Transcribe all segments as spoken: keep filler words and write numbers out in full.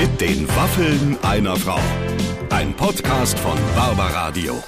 Mit den Waffeln einer Frau. Ein Podcast von Barbaradio.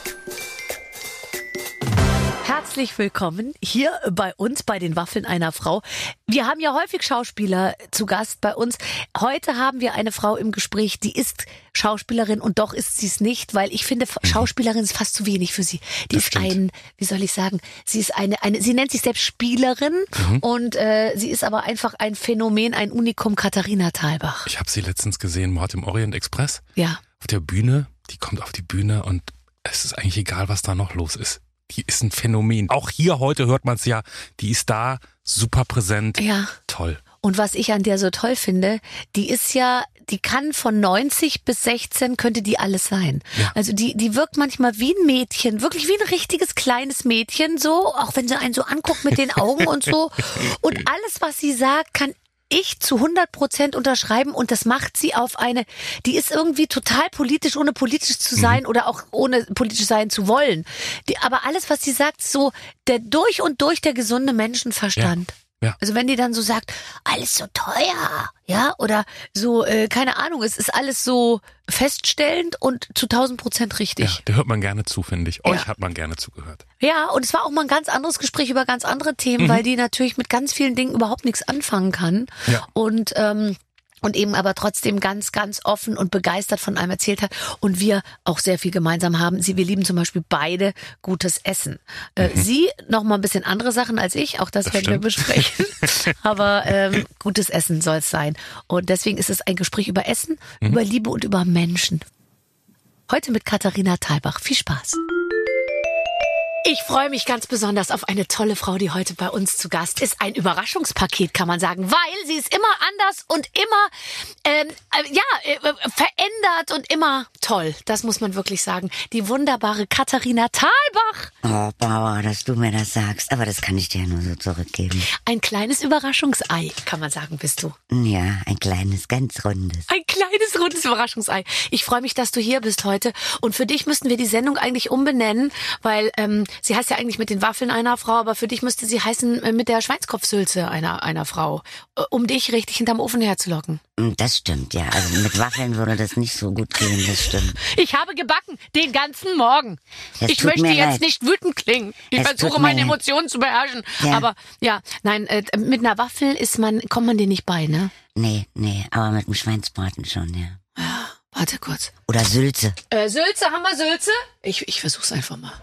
Herzlich willkommen hier bei uns bei den Waffeln einer Frau. Wir haben ja häufig Schauspieler zu Gast bei uns. Heute haben wir eine Frau im Gespräch, die ist Schauspielerin und doch ist sie es nicht, weil ich finde, Schauspielerin ist fast zu wenig für sie. Die Das ist stimmt. ein, wie soll ich sagen, sie ist eine, eine sie nennt sich selbst Spielerin Mhm. und äh, sie ist aber einfach ein Phänomen, ein Unikum, Katharina Thalbach. Ich habe sie letztens gesehen, Mord im Orient Express, Ja. auf der Bühne. Die kommt auf die Bühne und es ist eigentlich egal, was da noch los ist. Die ist ein Phänomen. Auch hier heute hört man es ja, die ist da, super präsent, Ja. toll. Und was ich an der so toll finde, die ist ja, die kann von neunzig bis sechzehn könnte die alles sein. Ja. Also die, die wirkt manchmal wie ein Mädchen, wirklich wie ein richtiges kleines Mädchen, so, auch wenn sie einen so anguckt mit den Augen und so. Und alles, was sie sagt, kann ich zu hundert Prozent unterschreiben und das macht sie auf eine, die ist irgendwie total politisch, ohne politisch zu sein mhm. oder auch ohne politisch sein zu wollen. Die, aber alles, was sie sagt, so der durch und durch der gesunde Menschenverstand. Ja. Ja. Also wenn die dann so sagt, alles so teuer, ja, oder so, äh, keine Ahnung, es ist alles so feststellend und zu tausend Prozent richtig. Ja, der hört man gerne zu, finde ich. Ja. Euch hat man gerne zugehört. Ja, und es war auch mal ein ganz anderes Gespräch über ganz andere Themen, Mhm. weil die natürlich mit ganz vielen Dingen überhaupt nichts anfangen kann. Ja. Und ähm, und eben aber trotzdem ganz, ganz offen und begeistert von einem erzählt hat. Und wir auch sehr viel gemeinsam haben. Sie, wir lieben zum Beispiel beide gutes Essen. Äh, Mhm. Sie noch mal ein bisschen andere Sachen als ich. Auch das, Das werden wir stimmt. besprechen. Aber ähm, gutes Essen soll es sein. Und deswegen ist es ein Gespräch über Essen, Mhm. über Liebe und über Menschen. Heute mit Katharina Thalbach. Viel Spaß. Ich freue mich ganz besonders auf eine tolle Frau, die heute bei uns zu Gast ist. Ein Überraschungspaket, kann man sagen, weil sie ist immer anders und immer ähm, äh, ja äh, verändert und immer toll. Das muss man wirklich sagen. Die wunderbare Katharina Thalbach. Oh, Bauer, dass du mir das sagst. Aber das kann ich dir nur so zurückgeben. Ein kleines Überraschungsei, kann man sagen, bist du. Ja, ein kleines, ganz rundes. Ein kleines, rundes Überraschungsei. Ich freue mich, dass du hier bist heute. Und für dich müssten wir die Sendung eigentlich umbenennen, weil ähm, sie heißt ja eigentlich mit den Waffeln einer Frau, aber für dich müsste sie heißen äh, mit der Schweinskopfsülze einer einer Frau, äh, um dich richtig hinterm Ofen herzulocken. Das stimmt, ja. Also mit Waffeln würde das nicht so gut gehen, das stimmt. Ich habe gebacken, den ganzen Morgen. Es Ich tut möchte mir jetzt leid. nicht wütend klingen. Ich Es versuche tut meine mir leid. Emotionen zu beherrschen. Ja. Aber ja, nein, äh, mit einer Waffel ist man, kommt man dir nicht bei, ne? Nee, nee, aber mit dem Schweinsbraten schon, ja. Warte kurz. Oder Sülze. Äh, Sülze, haben wir Sülze? Ich, ich versuch's einfach mal.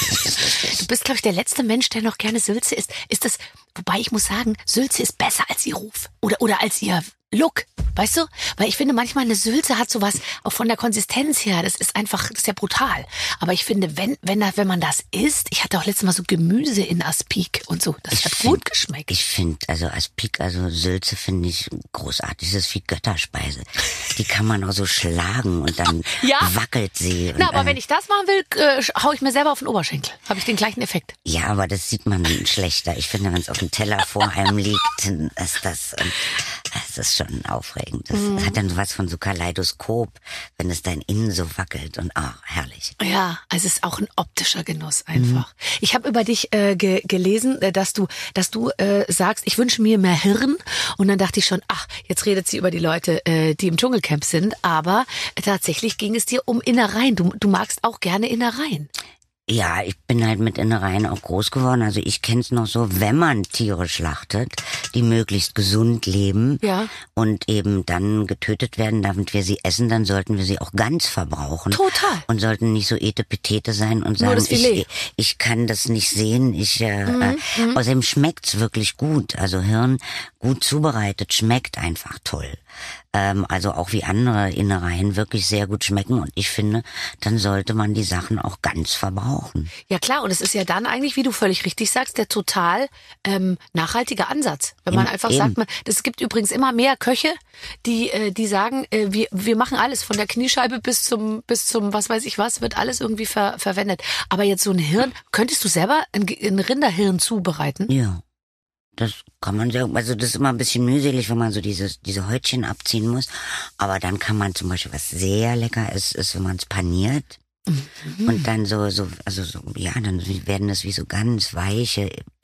Du bist, glaube ich, der letzte Mensch, der noch gerne Sülze isst. Ist das, wobei ich muss sagen, Sülze ist besser als ihr Ruf. Oder, oder als ihr Look. Weißt du? Weil ich finde, manchmal eine Sülze hat sowas, auch von der Konsistenz her, das ist einfach, das ist ja brutal. Aber ich finde, wenn, wenn, da, wenn man das isst, ich hatte auch letztes Mal so Gemüse in Aspik und so, das Ich hat find- gut geschmeckt. Ich finde, also Aspik, also Sülze finde ich großartig. Das ist wie Götterspeise. Die kann man auch so schlagen und dann Ja. wackelt sie. Und Na, aber dann, wenn ich das machen will, äh, hau ich mir selber auf den Oberschenkel. Habe ich den gleichen Effekt. Ja, aber das sieht man schlechter. Ich finde, wenn es auf dem Teller vor einem liegt, dann ist das, ähm, das ist schon aufregend. Das Mhm. hat dann sowas von so Kaleidoskop, wenn es dein Innen so wackelt und ah, herrlich. Ja, also es ist auch ein optischer Genuss einfach. Ich habe über dich äh, ge gelesen, äh, dass du, dass du äh, sagst, ich wünsche mir mehr Hirn. Und dann dachte ich schon, ach, jetzt redet sie über die Leute, äh, die im Dschungelcamp sind. Aber äh, tatsächlich ging es dir um Innereien. Du, du magst auch gerne Innereien. Ja, ich bin halt mit Innereien auch groß geworden. Also ich kenn's noch so, wenn man Tiere schlachtet, die möglichst gesund leben Ja. und eben dann getötet werden, damit wir sie essen, dann sollten wir sie auch ganz verbrauchen. Total. Und sollten nicht so etepetete sein und Nur sagen, das Filet. ich, ich kann das nicht sehen. Ich, äh, äh, außerdem schmeckt's wirklich gut. Also Hirn gut zubereitet schmeckt einfach toll. Ähm, also auch wie andere Innereien wirklich sehr gut schmecken. Und ich finde, dann sollte man die Sachen auch ganz verbrauchen. Ja klar, und es ist ja dann eigentlich, wie du völlig richtig sagst, der total ähm, nachhaltige Ansatz. Wenn man Eben, einfach eben. sagt, man, es gibt übrigens immer mehr Köche, die äh, die sagen, äh, wir wir machen alles von der Kniescheibe bis zum bis zum was weiß ich was, wird alles irgendwie ver, verwendet. Aber jetzt so ein Hirn, könntest du selber ein, ein Rinderhirn zubereiten? Ja. Das kann man sehr, also das ist immer ein bisschen mühselig, wenn man so dieses, diese Häutchen abziehen muss. Aber dann kann man zum Beispiel, was sehr lecker ist, ist, wenn man es paniert. Mhm. Und dann so, so, also so, ja, dann werden das wie so ganz weiche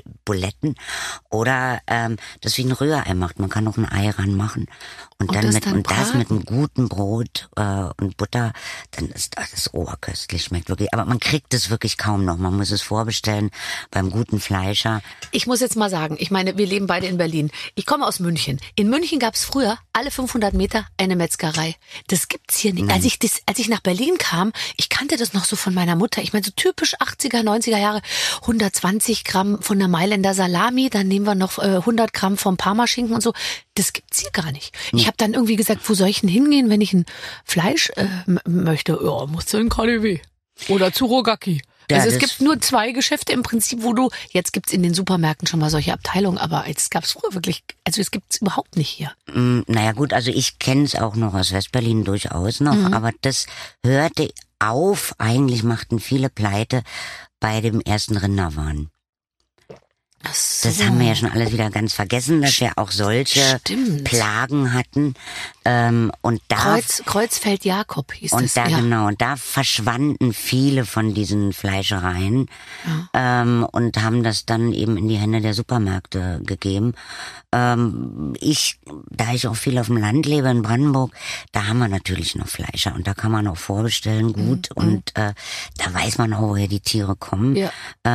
Buletten. Oder ähm, das wie ein Rührei macht. Man kann auch ein Ei ranmachen. Und, und dann das mit dann und das braten? mit einem guten Brot äh, und Butter, dann ist das oberköstlich, schmeckt wirklich. Aber man kriegt es wirklich kaum noch. Man muss es vorbestellen beim guten Fleischer. Ich muss jetzt mal sagen, ich meine, wir leben beide in Berlin. Ich komme aus München. In München gab es früher alle fünfhundert Meter eine Metzgerei. Das gibt's hier nicht. Als ich das, als ich nach Berlin kam, ich kannte das noch so von meiner Mutter. Ich meine, so typisch achtziger, neunziger Jahre, hundertzwanzig Gramm von der Mailänder Salami, dann nehmen wir noch äh, hundert Gramm vom Parmaschinken und so. Das gibt's hier gar nicht. Ich habe dann irgendwie gesagt, wo soll ich denn hingehen, wenn ich ein Fleisch äh, m- möchte? Ja, musst du in K D W oder zu Rogaki. Ja, Also es das- gibt nur zwei Geschäfte im Prinzip, wo du, jetzt gibt's in den Supermärkten schon mal solche Abteilungen, aber es gab's früher wirklich, also es gibt's überhaupt nicht hier. Mm, naja gut, also ich kenne es auch noch aus Westberlin durchaus noch, Mhm. aber das hörte auf. Eigentlich machten viele pleite bei dem ersten Rinderwahn. Ach so. Das haben wir ja schon alles wieder ganz vergessen, dass wir auch solche Stimmt. Plagen hatten. Ähm, und da Kreuz, Kreuzfeld Jakob hieß und das. da ja. genau, und da verschwanden viele von diesen Fleischereien ähm, und haben das dann eben in die Hände der Supermärkte gegeben. Ähm, ich, da ich auch viel auf dem Land lebe in Brandenburg, da haben wir natürlich noch Fleischer und da kann man auch vorbestellen gut Mhm. und äh, da weiß man auch, woher die Tiere kommen. Ja.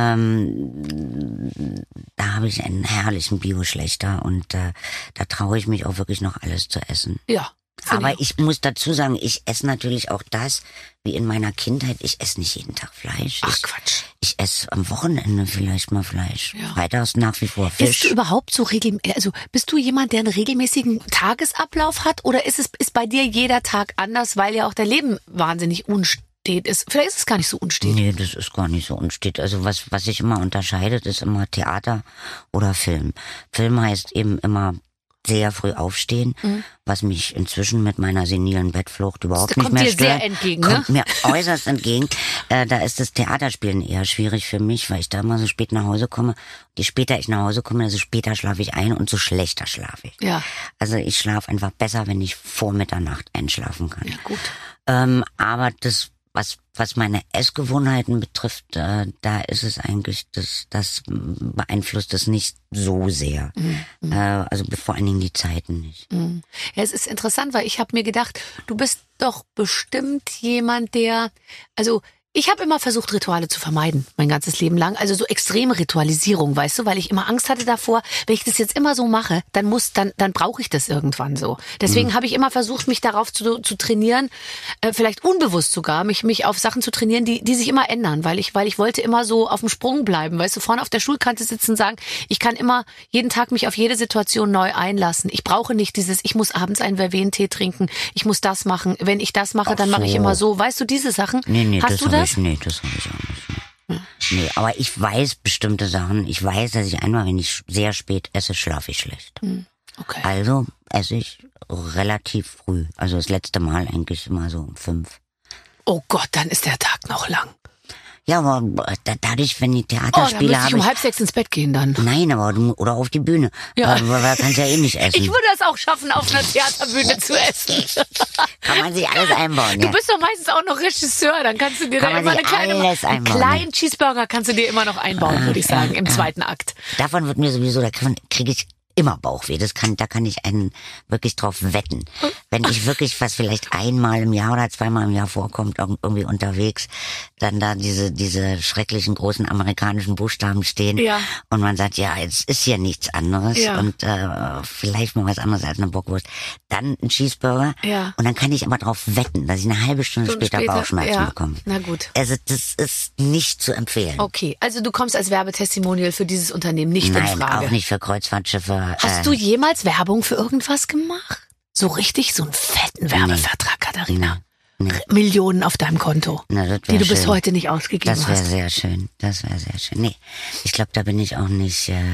Ähm, da habe ich einen herrlichen Bioschlechter und äh, da traue ich mich auch wirklich noch alles zu essen. Ja. finde Aber auch. ich muss dazu sagen, ich esse natürlich auch das, wie in meiner Kindheit. Ich esse nicht jeden Tag Fleisch. Ach ich, Quatsch. ich esse am Wochenende vielleicht mal Fleisch. Ja. Freitags nach wie vor Bist Fisch. du überhaupt so regelmäßig, also bist du jemand, der einen regelmäßigen Tagesablauf hat oder ist es ist bei dir jeder Tag anders, weil ja auch dein Leben wahnsinnig unstet ist? Vielleicht ist es gar nicht so unstet. Nee, das ist gar nicht so unstet. Also was, was sich immer unterscheidet, ist immer Theater oder Film. Film heißt eben immer sehr früh aufstehen, Mhm. was mich inzwischen mit meiner senilen Bettflucht überhaupt Das nicht kommt mehr dir stört. sehr entgegen, ne? Kommt mir äußerst entgegen. Äh, da ist das Theaterspielen eher schwierig für mich, weil ich da immer so spät nach Hause komme. Je später ich nach Hause komme, desto später schlafe ich ein und so schlechter schlafe ich. Ja. Also ich schlafe einfach besser, wenn ich vor Mitternacht einschlafen kann. Ja, gut. Ähm, aber das, was, was meine Essgewohnheiten betrifft, äh, da ist es eigentlich, das, das beeinflusst es nicht so sehr. Mhm. Äh, also vor allen Dingen die Zeiten nicht. Mhm. Ja, es ist interessant, weil ich habe mir gedacht, du bist doch bestimmt jemand, der, also ich habe immer versucht, Rituale zu vermeiden, mein ganzes Leben lang. Also so extreme Ritualisierung, weißt du, weil ich immer Angst hatte davor, wenn ich das jetzt immer so mache, dann muss, dann, dann brauche ich das irgendwann so. Deswegen mhm. habe ich immer versucht, mich darauf zu, zu trainieren, äh, vielleicht unbewusst sogar, mich, mich auf Sachen zu trainieren, die, die sich immer ändern, weil ich, weil ich wollte immer so auf dem Sprung bleiben, weißt du, vorne auf der Schulkante sitzen und sagen, ich kann immer jeden Tag mich auf jede Situation neu einlassen. Ich brauche nicht dieses, ich muss abends einen Verventee trinken, ich muss das machen. Wenn ich das mache, Ach dann mache ich so. immer so. Weißt du diese Sachen? Nee, nee, Hast das du habe das? ich, nee, das habe ich auch nicht. Nee. nee, aber ich weiß bestimmte Sachen. Ich weiß, dass ich einmal, wenn ich sehr spät esse, schlafe ich schlecht. Okay. Also esse ich relativ früh. Also das letzte Mal eigentlich immer so um fünf. Oh Gott, dann ist der Tag noch lang. Ja, aber da, dadurch, wenn die Oh, dann Theaterspiele müsste ich habe um ich... halb sechs ins Bett gehen dann. Nein, aber du, oder auf die Bühne. Ja. Aber da kannst du ja eh nicht essen. Ich würde es auch schaffen, auf einer Theaterbühne zu essen. Kann man sich alles einbauen, Du ja. bist doch meistens auch noch Regisseur, dann kannst du dir Kann da man immer sich eine kleine, alles einen einbauen, kleinen Cheeseburger kannst du dir immer noch einbauen, würde ich sagen, im zweiten Akt. Davon wird mir sowieso, da kriege ich immer Bauchweh. Das kann, da kann ich einen wirklich drauf wetten. Wenn ich wirklich, was vielleicht einmal im Jahr oder zweimal im Jahr vorkommt, irgendwie unterwegs, dann da diese, diese schrecklichen großen amerikanischen Buchstaben stehen Ja. und man sagt, ja, jetzt ist hier nichts anderes Ja. und äh, vielleicht mal was anderes als eine Bockwurst. Dann ein Cheeseburger Ja. und dann kann ich aber drauf wetten, dass ich eine halbe Stunde, Stunden später, später, Bauchschmerzen ja. bekomme. Na gut. Also das ist nicht zu empfehlen. Okay, also du kommst als Werbetestimonial für dieses Unternehmen nicht in Nein, Frage. auch nicht für Kreuzfahrtschiffe. Hast äh, du jemals Werbung für irgendwas gemacht? So richtig, so einen fetten Werbevertrag, Katharina? Nee. Millionen auf deinem Konto, Na, das die wär du bis schön. heute nicht ausgegeben Das wäre hast. sehr schön. Das wäre sehr schön. Nee, ich glaube, da bin ich auch nicht. Äh,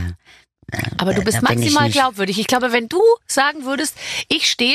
Aber du äh, bist da bin ich maximal nicht- glaubwürdig. Ich glaube, wenn du sagen würdest, ich stehe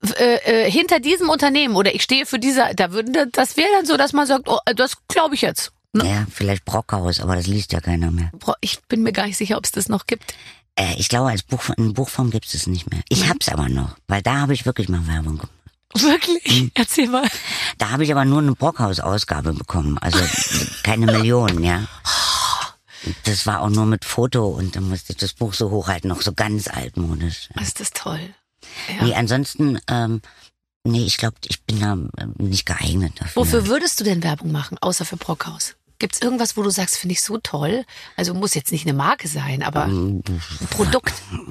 äh, äh, hinter diesem Unternehmen oder ich stehe für dieser, da würden das wäre dann so, dass man sagt, oh, das glaube ich jetzt. Ne? Ja, vielleicht Brockhaus, aber das liest ja keiner mehr. Ich bin mir gar nicht sicher, ob es das noch gibt. Äh, ich glaube, als Buch, in Buchform gibt es es nicht mehr. Ich hab's aber noch, weil da habe ich wirklich mal Werbung gemacht. Wirklich? Erzähl mal. Da habe ich aber nur eine Brockhaus-Ausgabe bekommen, also keine Millionen, ja. Das war auch nur mit Foto und dann musste ich das Buch so hochhalten, noch so ganz altmodisch. Ist das toll. Ja. Nee, ansonsten, ähm, nee, ich glaube, ich bin da nicht geeignet dafür. Wofür würdest du denn Werbung machen, außer für Brockhaus? Gibt's irgendwas, wo du sagst, finde ich so toll? Also muss jetzt nicht eine Marke sein, aber ein Produkt.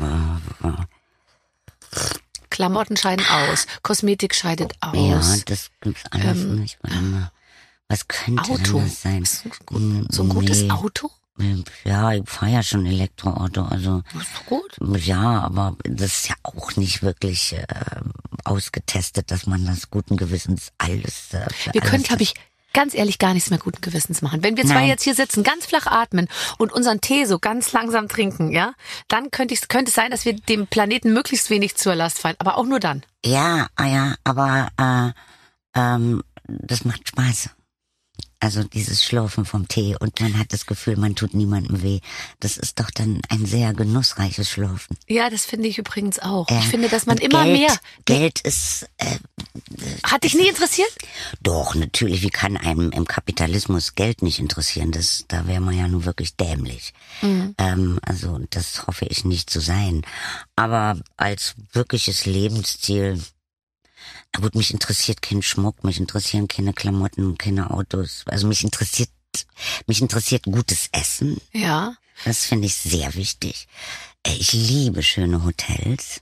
Klamotten scheiden aus, Kosmetik scheidet aus. Ja, das gibt's alles Ähm, nicht. Warte mal. Was könnte Auto. denn das sein? Ist so, gut, so ein gutes Nee. Auto? Ja, ich fahre ja schon Elektroauto, also Das ist doch gut. ja, aber das ist ja auch nicht wirklich äh, ausgetestet, dass man das guten Gewissens alles. Äh, für Wir können, alles glaube ich, ganz ehrlich gar nichts mehr guten Gewissens machen. Wenn wir zwei Nein. jetzt hier sitzen, ganz flach atmen und unseren Tee so ganz langsam trinken, ja, dann könnte, ich, könnte es sein, dass wir dem Planeten möglichst wenig zur Last fallen. Aber auch nur dann. Ja, ah ja, aber äh, ähm, das macht Spaß. Also dieses Schlürfen vom Tee und man hat das Gefühl, man tut niemandem weh. Das ist doch dann ein sehr genussreiches Schlürfen. Ja, das finde ich übrigens auch. Ja. Ich finde, dass man Und immer Geld, mehr... Geld ist äh, Hat dich nie interessiert? doch natürlich. Wie kann einem im Kapitalismus Geld nicht interessieren? Das, da wäre man ja nun wirklich dämlich. Mhm. Ähm, also das hoffe ich nicht zu sein. Aber als wirkliches Lebensziel. Na gut, mich interessiert kein Schmuck, mich interessieren keine Klamotten, keine Autos. Also mich interessiert, mich interessiert gutes Essen. Ja. Das finde ich sehr wichtig. Äh, Ich liebe schöne Hotels.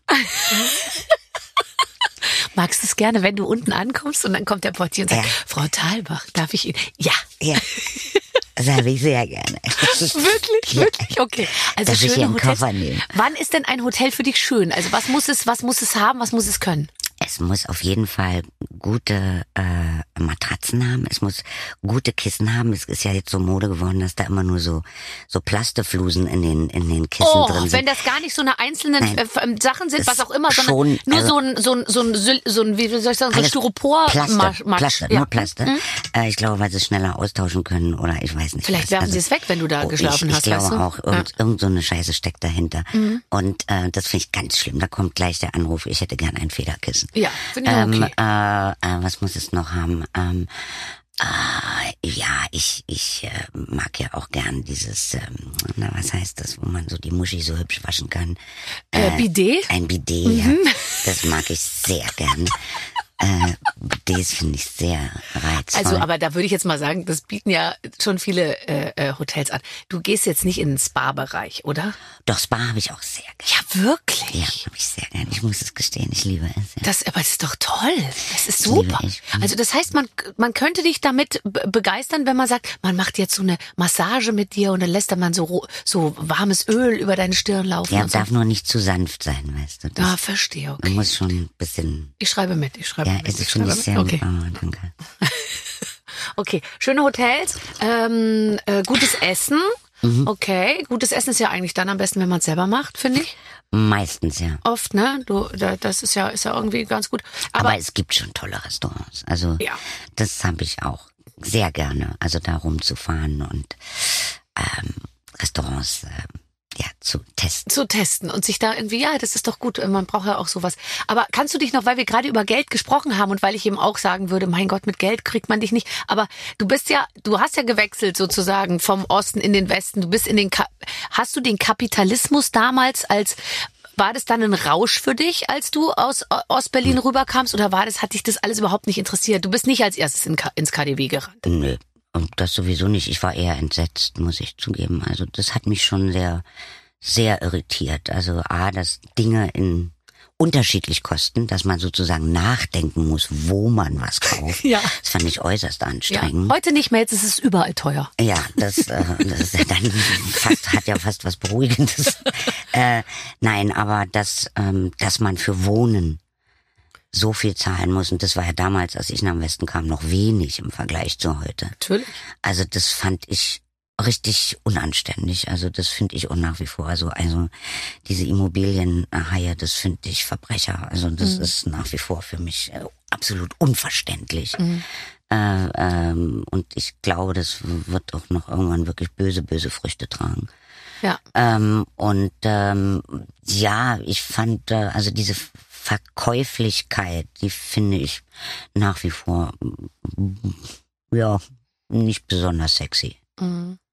Magst du es gerne, wenn du unten ankommst und dann kommt der Portier und sagt, Ja. Frau Thalbach, darf ich Ihnen? Ja. Ja, das habe ich sehr gerne. Wirklich, Ja. wirklich? Okay. Also Darf ich schöne hier einen Hotels. Koffer nehmen? Wann ist denn ein Hotel für dich schön? Also was muss es, was muss es haben, was muss es können? Es muss auf jeden Fall gute äh, Matratzen haben. Es muss gute Kissen haben. Es ist ja jetzt so Mode geworden, dass da immer nur so so Plasteflusen in den in den Kissen Oh, drin sind. wenn das gar nicht so eine einzelnen Nein. äh, Sachen sind, Ist was auch immer, sondern schon, nur also- so ein, so ein, so ein, Syl- so ein, wie soll ich sagen, so ein Alles Styropor Plaste, Matsch. Plaste, Ja. nur Plaste. Mhm. Äh, ich glaube, weil sie es schneller austauschen können oder ich weiß nicht. Vielleicht was. werfen Also, sie es weg, wenn du da oh, geschlafen ich, hast, Ich glaube weißt du? auch, irgend, Ja. irgend so eine Scheiße steckt dahinter. Und äh, das finde ich ganz schlimm. Da kommt gleich der Anruf, ich hätte gern ein Federkissen. Ja, finde ich Ähm, okay. äh, äh, was muss es noch haben? Ähm, äh, ja, ich ich äh, mag ja auch gern dieses, ähm, na was heißt das, wo man so die Muschi so hübsch waschen kann. Äh, Bidet? Ein Bidet, ja. Das mag ich sehr gern. äh, Bidets finde ich sehr reizvoll. Also, aber da würde ich jetzt mal sagen, das bieten ja schon viele äh, äh, Hotels an. Du gehst jetzt nicht in den Spa-Bereich, oder? Doch, Spa habe ich auch sehr gern. Ja, wirklich? Ja, habe ich sehr gern. Ich muss es gestehen, ich liebe es. Ja. Das, aber das ist doch toll. Das ist Das liebe super. ich. Also das heißt, man, man könnte dich damit be- begeistern, wenn man sagt, man macht jetzt so eine Massage mit dir und dann lässt dann man so, ro- so warmes Öl über deine Stirn laufen. Ja, und so. darf nur nicht zu sanft sein, weißt du. Das, Ah, verstehe, Man okay. muss schon ein bisschen. Ich schreibe mit, ich schreibe Ja, mit. es ich finde schreibe ich sehr. mit. Okay. Oh, danke. Okay, schöne Hotels, ähm, äh, gutes Essen. Mhm. Okay, gutes Essen ist ja eigentlich dann am besten, wenn man es selber macht, finde ich. Meistens, ja. Oft, ne? Du, da, das ist ja, ist ja irgendwie ganz gut. Aber, Aber, es gibt schon tolle Restaurants. Also Ja. das habe ich auch sehr gerne. Also da rumzufahren und ähm, Restaurants äh, ja zu testen. zu testen und sich da irgendwie, ja, das ist doch gut, man braucht ja auch sowas. Aber kannst du dich noch, weil wir gerade über Geld gesprochen haben und weil ich eben auch sagen würde, mein Gott, mit Geld kriegt man dich nicht, aber du bist ja, du hast ja gewechselt sozusagen vom Osten in den Westen, du bist in den, Ka- hast du den Kapitalismus damals als, war das dann ein Rausch für dich, als du aus O- Ostberlin rüberkamst oder war das, hat dich das alles überhaupt nicht interessiert? Du bist nicht als erstes in K- ins K D W gerannt. Nö. Und das sowieso nicht. Ich war eher entsetzt, muss ich zugeben. Also das hat mich schon sehr, sehr irritiert. Also A, dass Dinge in unterschiedlich kosten, dass man sozusagen nachdenken muss, wo man was kauft. Ja. Das fand ich äußerst Ja. anstrengend. Heute nicht mehr, jetzt ist es überall teuer. Ja, das, äh, das ist ja dann fast, hat ja fast was Beruhigendes. äh, nein, aber dass, ähm, dass man für Wohnen so viel zahlen muss, und das war ja damals, als ich nach dem Westen kam, noch wenig im Vergleich zu heute. Natürlich. Also das fand ich richtig unanständig. Also das finde ich auch nach wie vor. Also, also diese Immobilienhaie, das finde ich Verbrecher. Also das Mhm. ist nach wie vor für mich äh, absolut unverständlich. Mhm. Äh, ähm, und ich glaube, das wird auch noch irgendwann wirklich böse, böse Früchte tragen. Ja. Ähm, und ähm, ja, ich fand, äh, also diese Verkäuflichkeit, die finde ich nach wie vor, mm, ja, nicht besonders sexy. Mhm.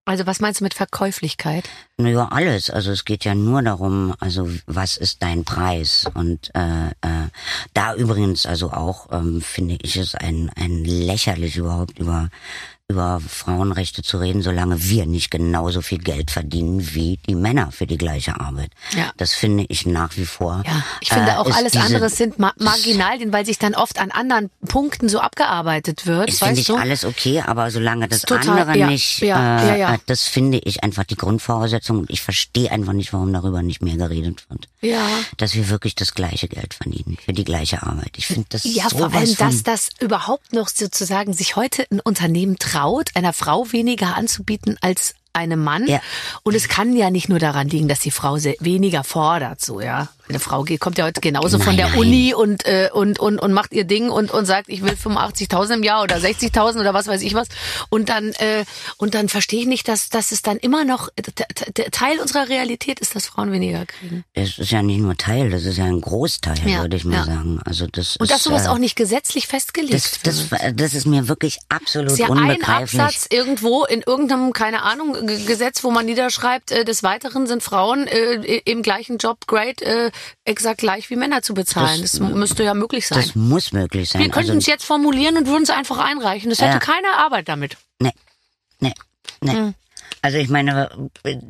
Also was meinst du mit Verkäuflichkeit? Naja, alles. Also es geht ja nur darum, also was ist dein Preis? Und äh, äh, da übrigens also auch ähm, finde ich es ein ein lächerlich überhaupt über über Frauenrechte zu reden, solange wir nicht genauso viel Geld verdienen wie die Männer für die gleiche Arbeit. Ja. Das finde ich nach wie vor. Ja, ich finde äh, auch ist alles diese, andere sind ma- Marginalien, weil sich dann oft an anderen Punkten so abgearbeitet wird. Das weißt finde ich du? alles okay, aber solange das Total, andere ja, nicht, ja, äh, ja, ja. das finde ich einfach die Grundvoraussetzung. Und ich verstehe einfach nicht, warum darüber nicht mehr geredet wird. Ja. Dass wir wirklich das gleiche Geld verdienen für die gleiche Arbeit. Ich finde das Ja, so vor allem, von, dass das überhaupt noch sozusagen sich heute ein Unternehmen traut, einer Frau weniger anzubieten als einem Mann. Ja. Und es kann ja nicht nur daran liegen, dass die Frau se- weniger fordert, so, ja. Eine Frau geht, kommt ja heute genauso Nein, von der nein. Uni und, äh, und, und, und macht ihr Ding und, und sagt, ich will fünfundachtzigtausend im Jahr oder sechzigtausend oder was weiß ich was. Und dann, äh, und dann verstehe ich nicht, dass, dass es dann immer noch, t- t- Teil unserer Realität ist, dass Frauen weniger kriegen. Es ist ja nicht nur Teil, das ist ja ein Großteil, Ja, würde ich mal ja. sagen. Also das Und ist, dass sowas äh, auch nicht gesetzlich festgelegt das, das, wird. das ist mir wirklich absolut ist ja ein unbegreiflich. Absatz irgendwo in irgendeinem, keine Ahnung, G- Gesetz, wo man niederschreibt, äh, des Weiteren sind Frauen äh, im gleichen Jobgrade äh, exakt gleich wie Männer zu bezahlen. Das, Das- müsste ja möglich sein. Das muss möglich sein. Wir könnten also, es jetzt formulieren und würden es einfach einreichen. Das hätte Ja. keine Arbeit damit. Nee, nee, nee. Hm. Also ich meine,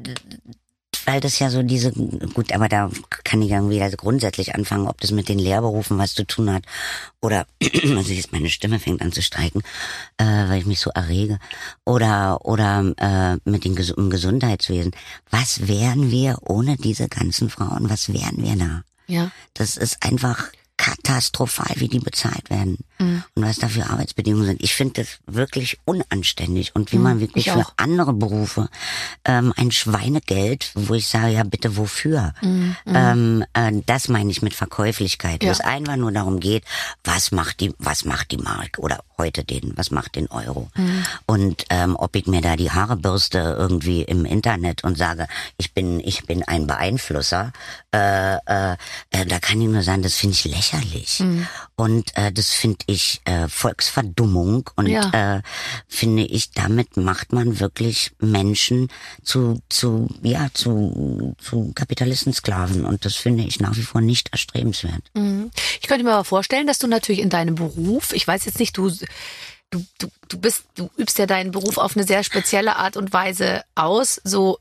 weil das ja so diese, gut, aber da kann ich irgendwie also grundsätzlich anfangen, ob das mit den Lehrberufen was zu tun hat oder, also jetzt meine Stimme fängt an zu streiken, äh, weil ich mich so errege, oder oder äh, mit dem Ges- im Gesundheitswesen. Was wären wir ohne diese ganzen Frauen? Was wären wir da? Ja. Das ist einfach katastrophal, wie die bezahlt werden. Mhm. Und was da für Arbeitsbedingungen sind. Ich finde das wirklich unanständig. Und wie man wirklich ich für auch. andere Berufe ähm, ein Schweinegeld, wo ich sage, ja bitte wofür? Mhm. Ähm, äh, das meine ich mit Verkäuflichkeit. Ja. Wo es einfach nur darum geht, was macht die, was macht die Mark oder heute den, was macht den Euro? Mhm. Und ähm, ob ich mir da die Haare bürste irgendwie im Internet und sage, ich bin, ich bin ein Beeinflusser, äh, äh, äh, da kann ich nur sagen, das finde ich lächerlich. Mhm. Und äh, das finde ich äh, Volksverdummung und Ja. äh, finde ich, damit macht man wirklich Menschen zu zu ja zu zu Kapitalistensklaven und das finde ich nach wie vor nicht erstrebenswert. Mhm. Ich könnte mir aber vorstellen, dass du natürlich in deinem Beruf, ich weiß jetzt nicht, du du du, du bist, du übst ja deinen Beruf auf eine sehr spezielle Art und Weise aus, so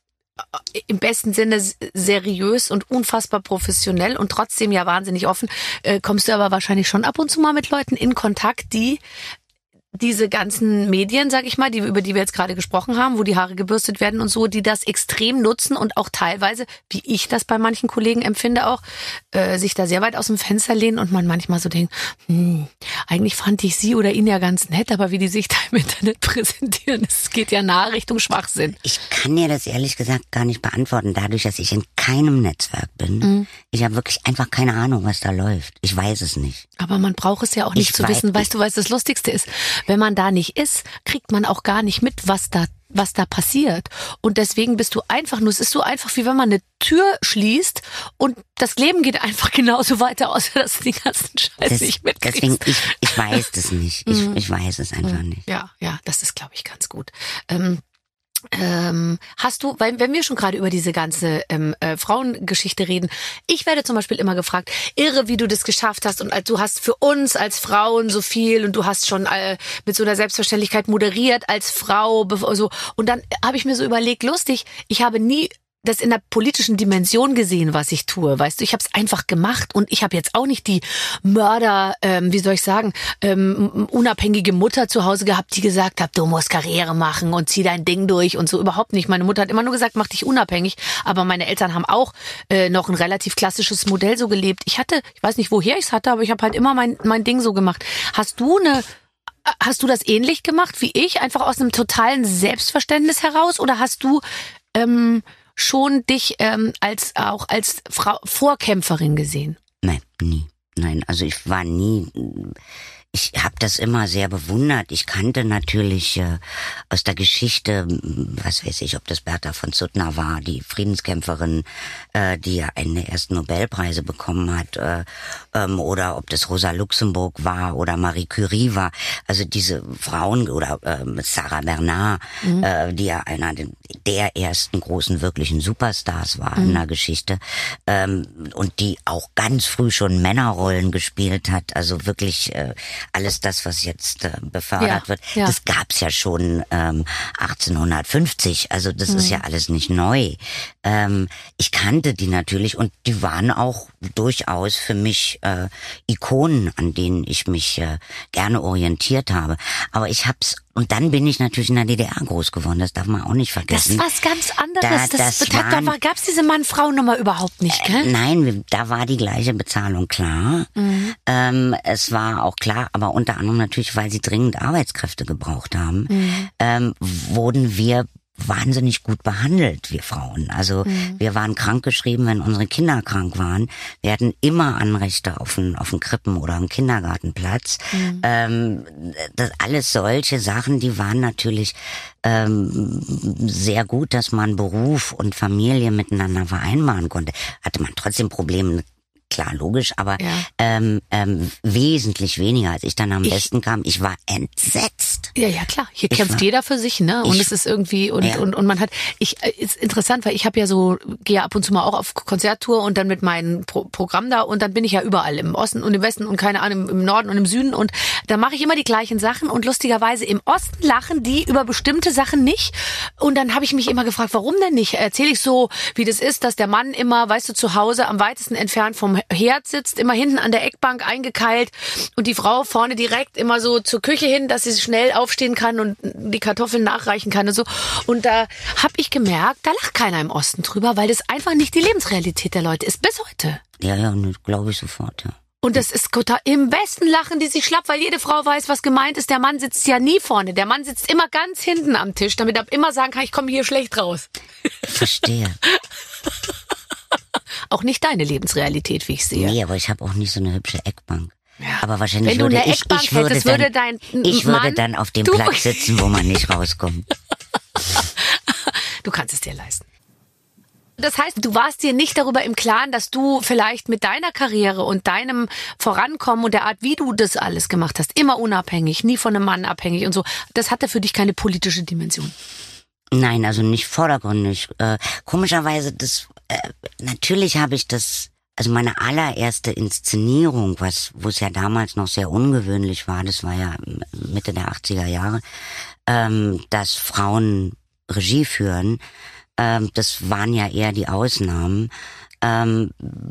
im besten Sinne seriös und unfassbar professionell und trotzdem ja wahnsinnig offen, äh, kommst du aber wahrscheinlich schon ab und zu mal mit Leuten in Kontakt, die diese ganzen Medien, sag ich mal, die, über die wir jetzt gerade gesprochen haben, wo die Haare gebürstet werden und so, die das extrem nutzen und auch teilweise, wie ich das bei manchen Kollegen empfinde auch, äh, sich da sehr weit aus dem Fenster lehnen und man manchmal so denkt, hm, eigentlich fand ich sie oder ihn ja ganz nett, aber wie die sich da im Internet präsentieren, es geht ja nahe Richtung Schwachsinn. Ich kann dir das ehrlich gesagt gar nicht beantworten, dadurch, dass ich in keinem Netzwerk bin. Mhm. Ich habe wirklich einfach keine Ahnung, was da läuft. Ich weiß es nicht. Aber man braucht es ja auch nicht Ich zu weiß- wissen. Weißt du, was das Lustigste ist? Wenn man da nicht ist, kriegt man auch gar nicht mit, was da was da passiert. Und deswegen bist du einfach nur, es ist so einfach, wie wenn man eine Tür schließt und das Leben geht einfach genauso weiter, außer dass du den ganzen Scheiß Das, nicht mitkriegst. deswegen, ich, ich weiß das nicht. Ich, ich weiß es einfach nicht. Ja, ja, das ist, glaube ich, ganz gut. Ähm, ähm, hast du, weil wenn wir schon gerade über diese ganze ähm, äh, Frauengeschichte reden, ich werde zum Beispiel immer gefragt, irre, wie du das geschafft hast und äh, du hast für uns als Frauen so viel und du hast schon äh, mit so einer Selbstverständlichkeit moderiert als Frau, bev- so und dann habe ich mir so überlegt, lustig, ich habe nie das in der politischen Dimension gesehen, was ich tue, weißt du, ich habe es einfach gemacht und ich habe jetzt auch nicht die Mörder, ähm, wie soll ich sagen, ähm, unabhängige Mutter zu Hause gehabt, die gesagt hat, du musst Karriere machen und zieh dein Ding durch und so, überhaupt nicht. Meine Mutter hat immer nur gesagt, mach dich unabhängig, aber meine Eltern haben auch äh, noch ein relativ klassisches Modell so gelebt. Ich hatte, ich weiß nicht, woher ich es hatte, aber ich habe halt immer mein mein Ding so gemacht. Hast du eine Hast du das ähnlich gemacht wie ich, einfach aus einem totalen Selbstverständnis heraus oder hast du ähm, schon dich ähm, als auch als Frau Vorkämpferin gesehen? Nein, nie. Nein, also ich war nie, ich habe das immer sehr bewundert. Ich kannte natürlich äh, aus der Geschichte, was weiß ich, ob das Bertha von Suttner war, die Friedenskämpferin, äh, die ja einen der ersten Nobelpreise bekommen hat, äh, ähm, oder ob das Rosa Luxemburg war oder Marie Curie war. Also diese Frauen oder äh, Sarah Bernard, mhm. äh, die ja einer der ersten großen wirklichen Superstars war mhm. in der Geschichte, ähm, und die auch ganz früh schon Männerrollen gespielt hat. Also wirklich äh, alles das, was jetzt äh, befördert ja, wird, ja. das gab's ja schon ähm, achtzehnhundertfünfzig. Also das mhm. ist ja alles nicht neu. Ähm, ich kannte die natürlich und die waren auch durchaus für mich äh, Ikonen, an denen ich mich äh, gerne orientiert habe. Aber ich hab's und dann bin ich natürlich in der D D R groß geworden, das darf man auch nicht vergessen. Das ist was ganz anderes. Da, das das da, waren, da gab's diese Mann-Frau-Nummer überhaupt nicht, gell? Äh, nein, da war die gleiche Bezahlung klar. Mhm. Ähm, es war auch klar, aber unter anderem natürlich, weil sie dringend Arbeitskräfte gebraucht haben, mhm. ähm, wurden wir wahnsinnig gut behandelt, wir Frauen. Also mhm. wir waren krankgeschrieben, wenn unsere Kinder krank waren. Wir hatten immer Anrechte auf einen, auf einen Krippen- oder einen Kindergartenplatz. Mhm. Ähm, das alles solche Sachen, die waren natürlich ähm, sehr gut, dass man Beruf und Familie miteinander vereinbaren konnte. Hatte man trotzdem Probleme, klar, logisch, aber ja. ähm, ähm, wesentlich weniger, als ich dann am ich, besten kam. Ich war entsetzt. Ja, ja, klar. Hier ich kämpft war, jeder für sich, ne? Und ich, es ist irgendwie und, ja. und und man hat. Ich ist interessant, weil ich habe ja so gehe ab und zu mal auch auf Konzerttour und dann mit meinem Pro- Programm da und dann bin ich ja überall im Osten und im Westen und keine Ahnung im Norden und im Süden und da mache ich immer die gleichen Sachen und lustigerweise im Osten lachen die über bestimmte Sachen nicht und dann habe ich mich immer gefragt, warum denn nicht? Erzähle ich so, wie das ist, dass der Mann immer, weißt du, zu Hause am weitesten entfernt vom Herd sitzt, immer hinten an der Eckbank eingekeilt und die Frau vorne direkt immer so zur Küche hin, dass sie schnell aufstehen kann und die Kartoffeln nachreichen kann und so. Und da habe ich gemerkt, da lacht keiner im Osten drüber, weil das einfach nicht die Lebensrealität der Leute ist, bis heute. Ja, ja, glaube ich sofort, ja. Und das ist total, im Westen lachen die sich schlapp, weil jede Frau weiß, was gemeint ist. Der Mann sitzt ja nie vorne. Der Mann sitzt immer ganz hinten am Tisch, damit er immer sagen kann, ich komme hier schlecht raus. Verstehe. Auch nicht deine Lebensrealität, wie ich sehe. Nee, aber ich habe auch nicht so eine hübsche Eckbank. Ja. Aber wahrscheinlich Wenn du würde eine ich, Eckbank ich würde hättest, dann, würde dein ich Mann, würde dann auf dem du, Platz sitzen, wo man nicht rauskommt. Du kannst es dir leisten. Das heißt, du warst dir nicht darüber im Klaren, dass du vielleicht mit deiner Karriere und deinem Vorankommen und der Art, wie du das alles gemacht hast, immer unabhängig, nie von einem Mann abhängig und so, das hatte für dich keine politische Dimension. Nein, also nicht vordergründig. Äh, komischerweise, das äh, natürlich habe ich das, also meine allererste Inszenierung, was, wo es ja damals noch sehr ungewöhnlich war, das war ja Mitte der achtziger Jahre, ähm, dass Frauen Regie führen. Ähm, das waren ja eher die Ausnahmen. Ähm,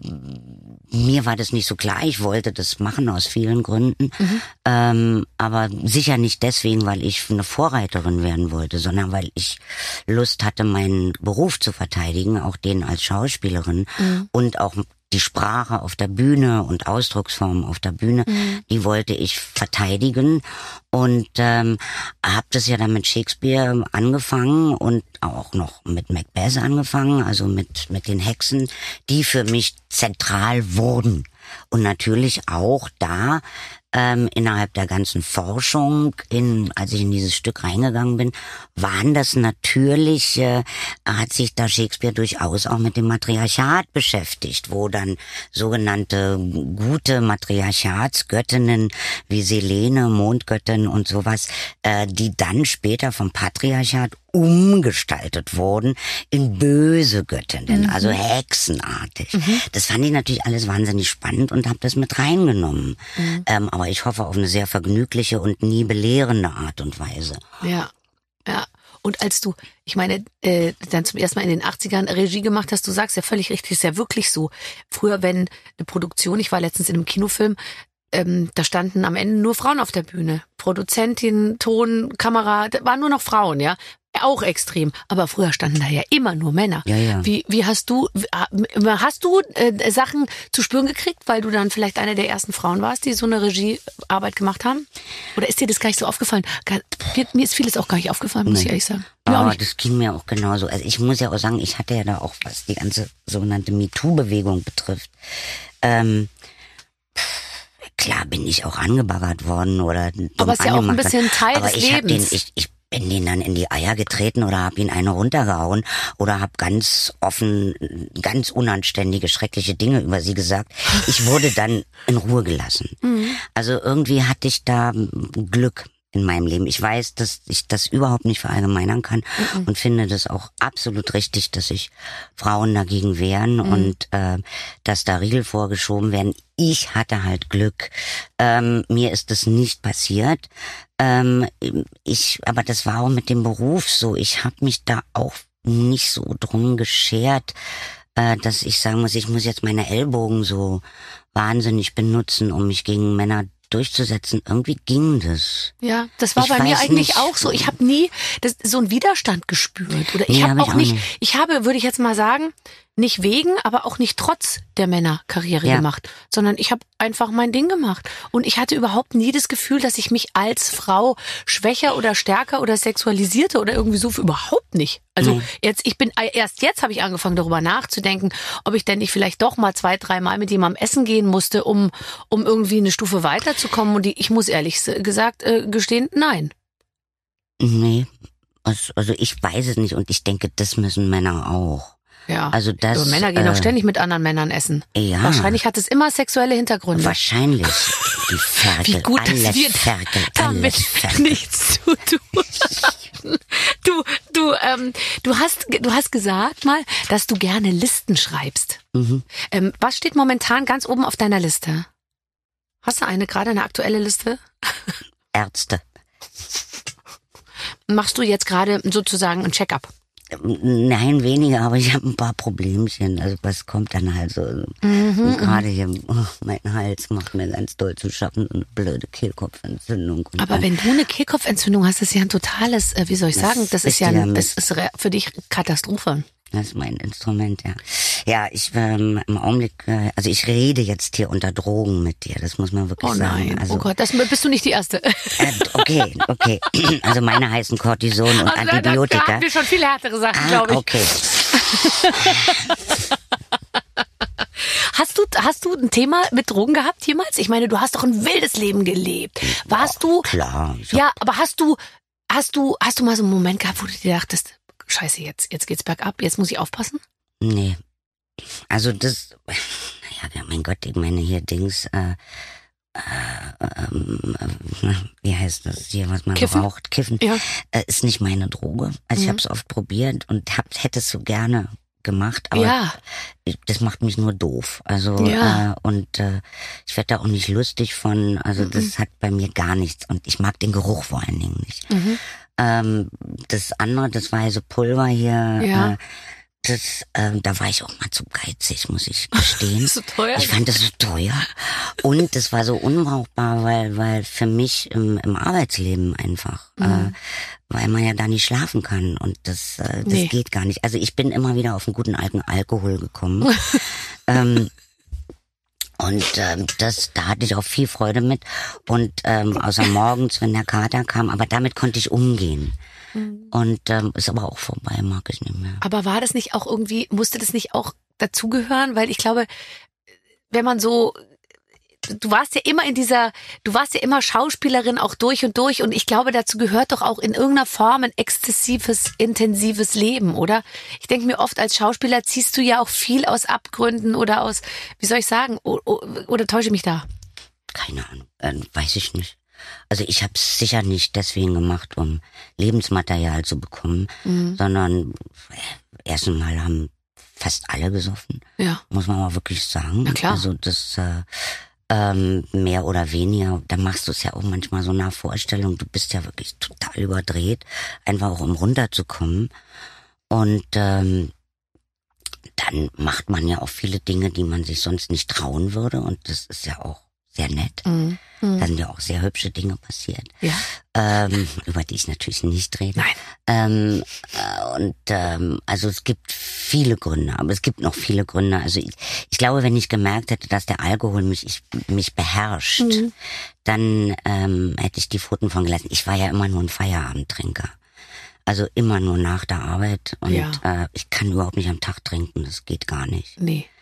mir war das nicht so klar. Ich wollte das machen aus vielen Gründen. Mhm. Ähm, aber sicher nicht deswegen, weil ich eine Vorreiterin werden wollte, sondern weil ich Lust hatte, meinen Beruf zu verteidigen, auch den als Schauspielerin mhm. und auch die Sprache auf der Bühne und Ausdrucksformen auf der Bühne, mhm. die wollte ich verteidigen und ähm, habe das ja dann mit Shakespeare angefangen und auch noch mit Macbeth angefangen, also mit mit den Hexen, die für mich zentral wurden. Und natürlich auch da ähm, innerhalb der ganzen Forschung, in, als ich in dieses Stück reingegangen bin, waren das natürlich, äh, hat sich da Shakespeare durchaus auch mit dem Matriarchat beschäftigt, wo dann sogenannte gute Matriarchatsgöttinnen wie Selene, Mondgöttin und sowas, äh, die dann später vom Patriarchat umgestaltet wurden in böse Göttinnen, mhm. also hexenartig. Mhm. Das fand ich natürlich alles wahnsinnig spannend und habe das mit reingenommen. Mhm. Ähm, aber ich hoffe auf eine sehr vergnügliche und nie belehrende Art und Weise. Ja, ja. Und als du, ich meine, äh, dann zum ersten Mal in den achtzigern Regie gemacht hast, du sagst ja völlig richtig, ist ja wirklich so. Früher, wenn eine Produktion, ich war letztens in einem Kinofilm, ähm, da standen am Ende nur Frauen auf der Bühne. Produzentin, Ton, Kamera, da waren nur noch Frauen, ja. Auch extrem, aber früher standen da ja immer nur Männer. Ja, ja. Wie wie hast du hast du äh, Sachen zu spüren gekriegt, weil du dann vielleicht eine der ersten Frauen warst, die so eine Regiearbeit gemacht haben? Oder ist dir das gar nicht so aufgefallen? Mir, mir ist vieles auch gar nicht aufgefallen, muss nee. ich ehrlich sagen. Aber oh, das ging mir auch genauso. Also ich muss ja auch sagen, ich hatte ja da auch, was die ganze sogenannte MeToo-Bewegung betrifft, ähm, klar bin ich auch angebaggert worden oder dumm Aber es ist ja auch ein angemacht bisschen Teil aber des ich hab Lebens. Den, ich, ich bin den dann in die Eier getreten oder hab ihn eine runtergehauen oder hab ganz offen, ganz unanständige, schreckliche Dinge über sie gesagt. Ich wurde dann in Ruhe gelassen. Mhm. Also irgendwie hatte ich da Glück in meinem Leben. Ich weiß, dass ich das überhaupt nicht verallgemeinern kann mhm. und finde das auch absolut richtig, dass sich Frauen dagegen wehren mhm. und äh, dass da Riegel vorgeschoben werden. Ich hatte halt Glück. Ähm, mir ist das nicht passiert. Ähm, ich, aber das war auch mit dem Beruf so. Ich habe mich da auch nicht so drum geschert, äh, dass ich sagen muss, ich muss jetzt meine Ellbogen so wahnsinnig benutzen, um mich gegen Männer durchzusetzen. Irgendwie ging das. Ja, das war ich bei mir eigentlich nicht. auch so. Ich habe nie das, so einen Widerstand gespürt. Oder ich nee, habe hab auch, auch nicht, nicht, ich habe, würde ich jetzt mal sagen, nicht wegen, aber auch nicht trotz der Männerkarriere ja. gemacht, sondern ich habe einfach mein Ding gemacht. Und ich hatte überhaupt nie das Gefühl, dass ich mich als Frau schwächer oder stärker oder sexualisierte oder irgendwie so, überhaupt nicht. Also nee. jetzt, ich bin, erst jetzt habe ich angefangen darüber nachzudenken, ob ich denn nicht vielleicht doch mal zwei, drei Mal mit jemandem essen gehen musste, um, um irgendwie eine Stufe weiterzukommen. Und die, ich muss ehrlich gesagt äh, gestehen, nein. Nee, also, also ich weiß es nicht und ich denke, das müssen Männer auch. Ja, also das, aber Männer gehen äh, auch ständig mit anderen Männern essen. Ja. Wahrscheinlich hat es immer sexuelle Hintergründe. Wahrscheinlich. Die Ferkel, Wie gut, alles dass wir Ferkel, damit alles Ferkel. nichts zu tun haben. Du, du, ähm, du hast, du hast gesagt mal, dass du gerne Listen schreibst. Mhm. Ähm, was steht momentan ganz oben auf deiner Liste? Hast du eine, gerade eine aktuelle Liste? Ärzte. Machst du jetzt gerade sozusagen ein Check-up? Nein, weniger, aber ich habe ein paar Problemchen. Also was kommt dann halt so. Mhm, gerade hier, oh, mein Hals macht mir ganz doll zu schaffen, so eine blöde Kehlkopfentzündung. Und aber dann, wenn du eine Kehlkopfentzündung hast, das ist ja ein totales, äh, wie soll ich sagen, das, das ist ja, ein, das ist für dich Katastrophe. Das ist mein Instrument, ja. Ja, ich ähm, im Augenblick, äh, also ich rede jetzt hier unter Drogen mit dir, das muss man wirklich oh sagen. Nein, Also, oh Gott, das bist du nicht die Erste. Äh, okay, okay. Also meine heißen Cortison und also, Antibiotika. Da hatten wir schon viele härtere Sachen, ah, glaube ich. Okay. Hast du, hast du ein Thema mit Drogen gehabt jemals? Ich meine, du hast doch ein wildes Leben gelebt. Warst du? Klar. Ich Ja, aber hast du, hast du, hast du mal so einen Moment gehabt, wo du dir dachtest, Scheiße, jetzt, jetzt geht's bergab, jetzt muss ich aufpassen? Nee. Also das, naja, mein Gott, ich meine hier Dings, äh, äh, ähm, äh, wie heißt das hier, was man Kiffen? raucht? Kiffen. Ja. Äh, ist nicht meine Droge. Also Mhm. ich habe es oft probiert und hab, hätte es so gerne gemacht, aber Ja. das macht mich nur doof. Also Ja. äh, und äh, ich werde da auch nicht lustig von. Also Mhm. das hat bei mir gar nichts und ich mag den Geruch vor allen Dingen nicht. Mhm. Ähm, das andere, das weiße Pulver hier, Ja. äh, das, äh, da war ich auch mal zu geizig, muss ich gestehen. So teuer. Ich fand das so teuer und das war so unbrauchbar, weil weil für mich im, im Arbeitsleben einfach, Mhm. äh, weil man ja da nicht schlafen kann und das äh, das Nee. geht gar nicht. Also ich bin immer wieder auf einen guten alten Alkohol gekommen. ähm, Und ähm, das, da hatte ich auch viel Freude mit. Und ähm, außer morgens, wenn der Kater kam, aber damit konnte ich umgehen. Mhm. Und ähm, ist aber auch vorbei, mag ich nicht mehr. Aber war das nicht auch irgendwie, musste das nicht auch dazugehören? Weil ich glaube, wenn man so, du warst ja immer in dieser, du warst ja immer Schauspielerin auch durch und durch und ich glaube, dazu gehört doch auch in irgendeiner Form ein exzessives, intensives Leben, oder? Ich denke mir oft, als Schauspieler ziehst du ja auch viel aus Abgründen oder aus, wie soll ich sagen, o- o- oder täusche ich mich da? Keine Ahnung, äh, weiß ich nicht. Also ich habe es sicher nicht deswegen gemacht, um Lebensmaterial zu bekommen, Mhm. sondern äh, erst einmal haben fast alle gesoffen, Ja. muss man mal wirklich sagen. Na klar. Also das äh, ähm, mehr oder weniger, da machst du es ja auch manchmal so nach Vorstellung, du bist ja wirklich total überdreht, einfach auch um runterzukommen. Und ähm, dann macht man ja auch viele Dinge, die man sich sonst nicht trauen würde und das ist ja auch sehr nett. Mhm. Mhm. Da sind ja auch sehr hübsche Dinge passiert, Ja. ähm, über die ich natürlich nicht rede. Nein. Ähm, äh, und ähm, also es gibt viele Gründe, aber es gibt noch viele Gründe. Also ich, ich glaube, wenn ich gemerkt hätte, dass der Alkohol mich ich, mich beherrscht, Mhm. dann ähm, hätte ich die Pfoten von gelassen. Ich war ja immer nur ein Feierabendtrinker. Also immer nur nach der Arbeit und Ja. äh, ich kann überhaupt nicht am Tag trinken, das geht gar nicht. Nee.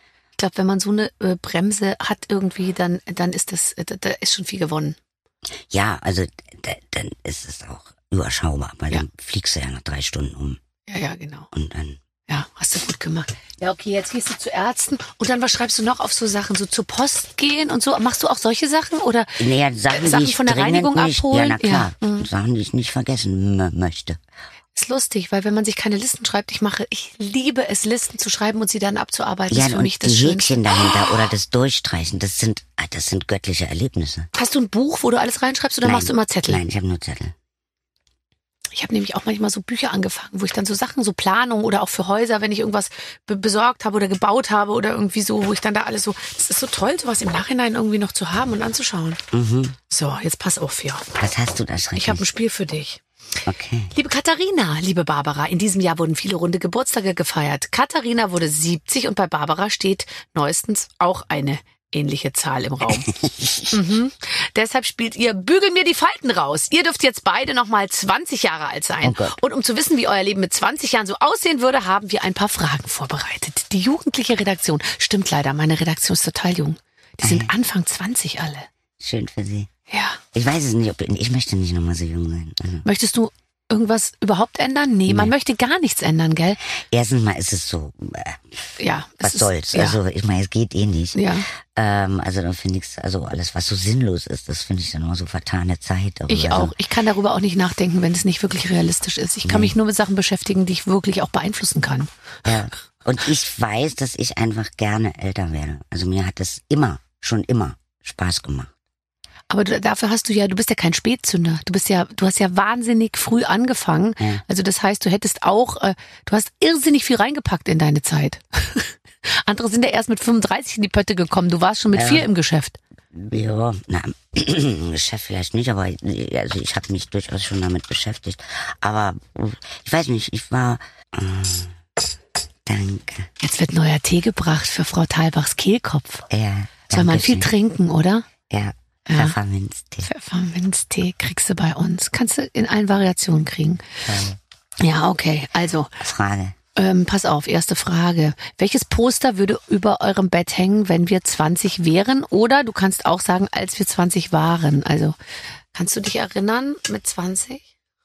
glaube, wenn man so eine äh, Bremse hat irgendwie, dann, dann ist das, da, da ist schon viel gewonnen. Ja, also da, dann ist es auch überschaubar, weil Ja. dann fliegst du ja nach drei Stunden um Ja, ja, genau. und dann. Ja, hast du gut gemacht. Ja, okay, jetzt gehst du zu Ärzten und dann was schreibst du noch auf so Sachen, so zur Post gehen und so. Machst du auch solche Sachen oder Naja, Sachen, äh, Sachen die ich von der dringend Reinigung nicht, abholen? Ja, na klar. Ja, mhm. Sachen, die ich nicht vergessen m- möchte. Ist lustig, weil wenn man sich keine Listen schreibt, ich mache, ich liebe es, Listen zu schreiben und sie dann abzuarbeiten. Ja, Das ist für und mich das die Schönste. Häkchen dahinter oder das Durchstreichen, das sind, ah, das sind göttliche Erlebnisse. Hast du ein Buch, wo du alles reinschreibst oder Nein. machst du immer Zettel? Nein, ich habe nur Zettel. Ich habe nämlich auch manchmal so Bücher angefangen, wo ich dann so Sachen, so Planung oder auch für Häuser, wenn ich irgendwas be- besorgt habe oder gebaut habe oder irgendwie so, wo ich dann da alles so, das ist so toll, sowas im Nachhinein irgendwie noch zu haben und anzuschauen. Mhm. So, jetzt pass auf, ja. Was hast du da schrecklich? Ich habe ein Spiel für dich. Okay. Liebe Katharina, liebe Barbara, in diesem Jahr wurden viele runde Geburtstage gefeiert. Katharina wurde siebzig und bei Barbara steht neuestens auch eine ähnliche Zahl im Raum. mhm. Deshalb spielt ihr Bügel mir die Falten raus. Ihr dürft jetzt beide nochmal zwanzig Jahre alt sein. Oh Gott. Und um zu wissen, wie euer Leben mit zwanzig Jahren so aussehen würde, haben wir ein paar Fragen vorbereitet. Die jugendliche Redaktion, stimmt leider, meine Redaktion ist total jung. Die sind Anfang zwanzig alle. Schön für Sie. Ja. Ich weiß es nicht, ob ich möchte nicht nochmal so jung sein. Also, Möchtest du irgendwas überhaupt ändern? Nee, man möchte gar nichts ändern, gell? erstens mal ist es so, äh, Ja. es was ist- soll's. Ja. Also ich meine, es geht eh nicht. Ja. Ähm, also dann finde ich also alles, was so sinnlos ist, das finde ich dann immer so vertane Zeit. Darüber. Ich auch. Ich kann darüber auch nicht nachdenken, wenn es nicht wirklich realistisch ist. Ich kann mich nur mit Sachen beschäftigen, die ich wirklich auch beeinflussen kann. Ja. Und ich weiß, dass ich einfach gerne älter werde. Also mir hat das immer, schon immer Spaß gemacht. Aber du, dafür hast du ja, du bist ja kein Spätzünder. Du bist ja, du hast ja wahnsinnig früh angefangen. Ja. Also das heißt, du hättest auch, äh, du hast irrsinnig viel reingepackt in deine Zeit. Andere sind ja erst mit fünfunddreißig in die Pötte gekommen. Du warst schon mit Ja. vier im Geschäft. Ja, na, im Geschäft vielleicht nicht, aber also ich habe mich durchaus schon damit beschäftigt. Aber ich weiß nicht, ich war... Äh, danke. Jetzt wird neuer Tee gebracht für Frau Thalbachs Kehlkopf. Ja, Soll man viel Dankeschön. trinken, oder? Ja, Ja. Pfefferminztee. Pfefferminztee kriegst du bei uns. Kannst du in allen Variationen kriegen. Ja, okay. Also, Frage. ähm, pass auf, erste Frage. Welches Poster würde über eurem Bett hängen, wenn wir zwanzig wären? Oder du kannst auch sagen, als wir zwanzig waren. Also, kannst du dich erinnern mit zwanzig?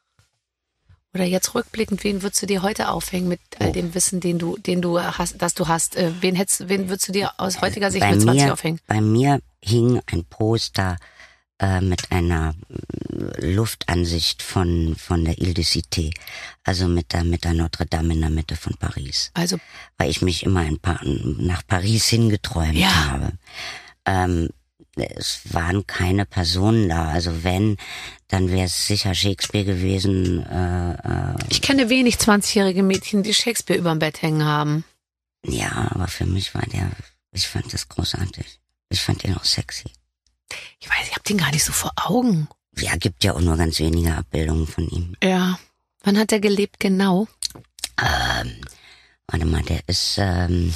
Oder jetzt rückblickend, wen würdest du dir heute aufhängen mit all dem Wissen, den du, den du hast, das du hast? Äh, wen hättest, wen würdest du dir aus heutiger Sicht Bei mit zwanzig mir, aufhängen? bei mir hing ein Poster äh, mit einer äh, Luftansicht von von der Ile de Cité, also mit der mit der Notre Dame in der Mitte von Paris, Also, weil ich mich immer in pa- nach Paris hingeträumt Ja. habe. Ähm, es waren keine Personen da, also wenn, dann wäre es sicher Shakespeare gewesen. Äh, äh, ich kenne wenig zwanzigjährige Mädchen, die Shakespeare überm Bett hängen haben. ja, aber für mich war der, ich fand das großartig. Ich fand ihn auch sexy. Ich weiß, ich hab den gar nicht so vor Augen. Ja, gibt ja auch nur ganz wenige Abbildungen von ihm. Ja. Wann hat er gelebt genau? Ähm, warte mal, der ist, ähm,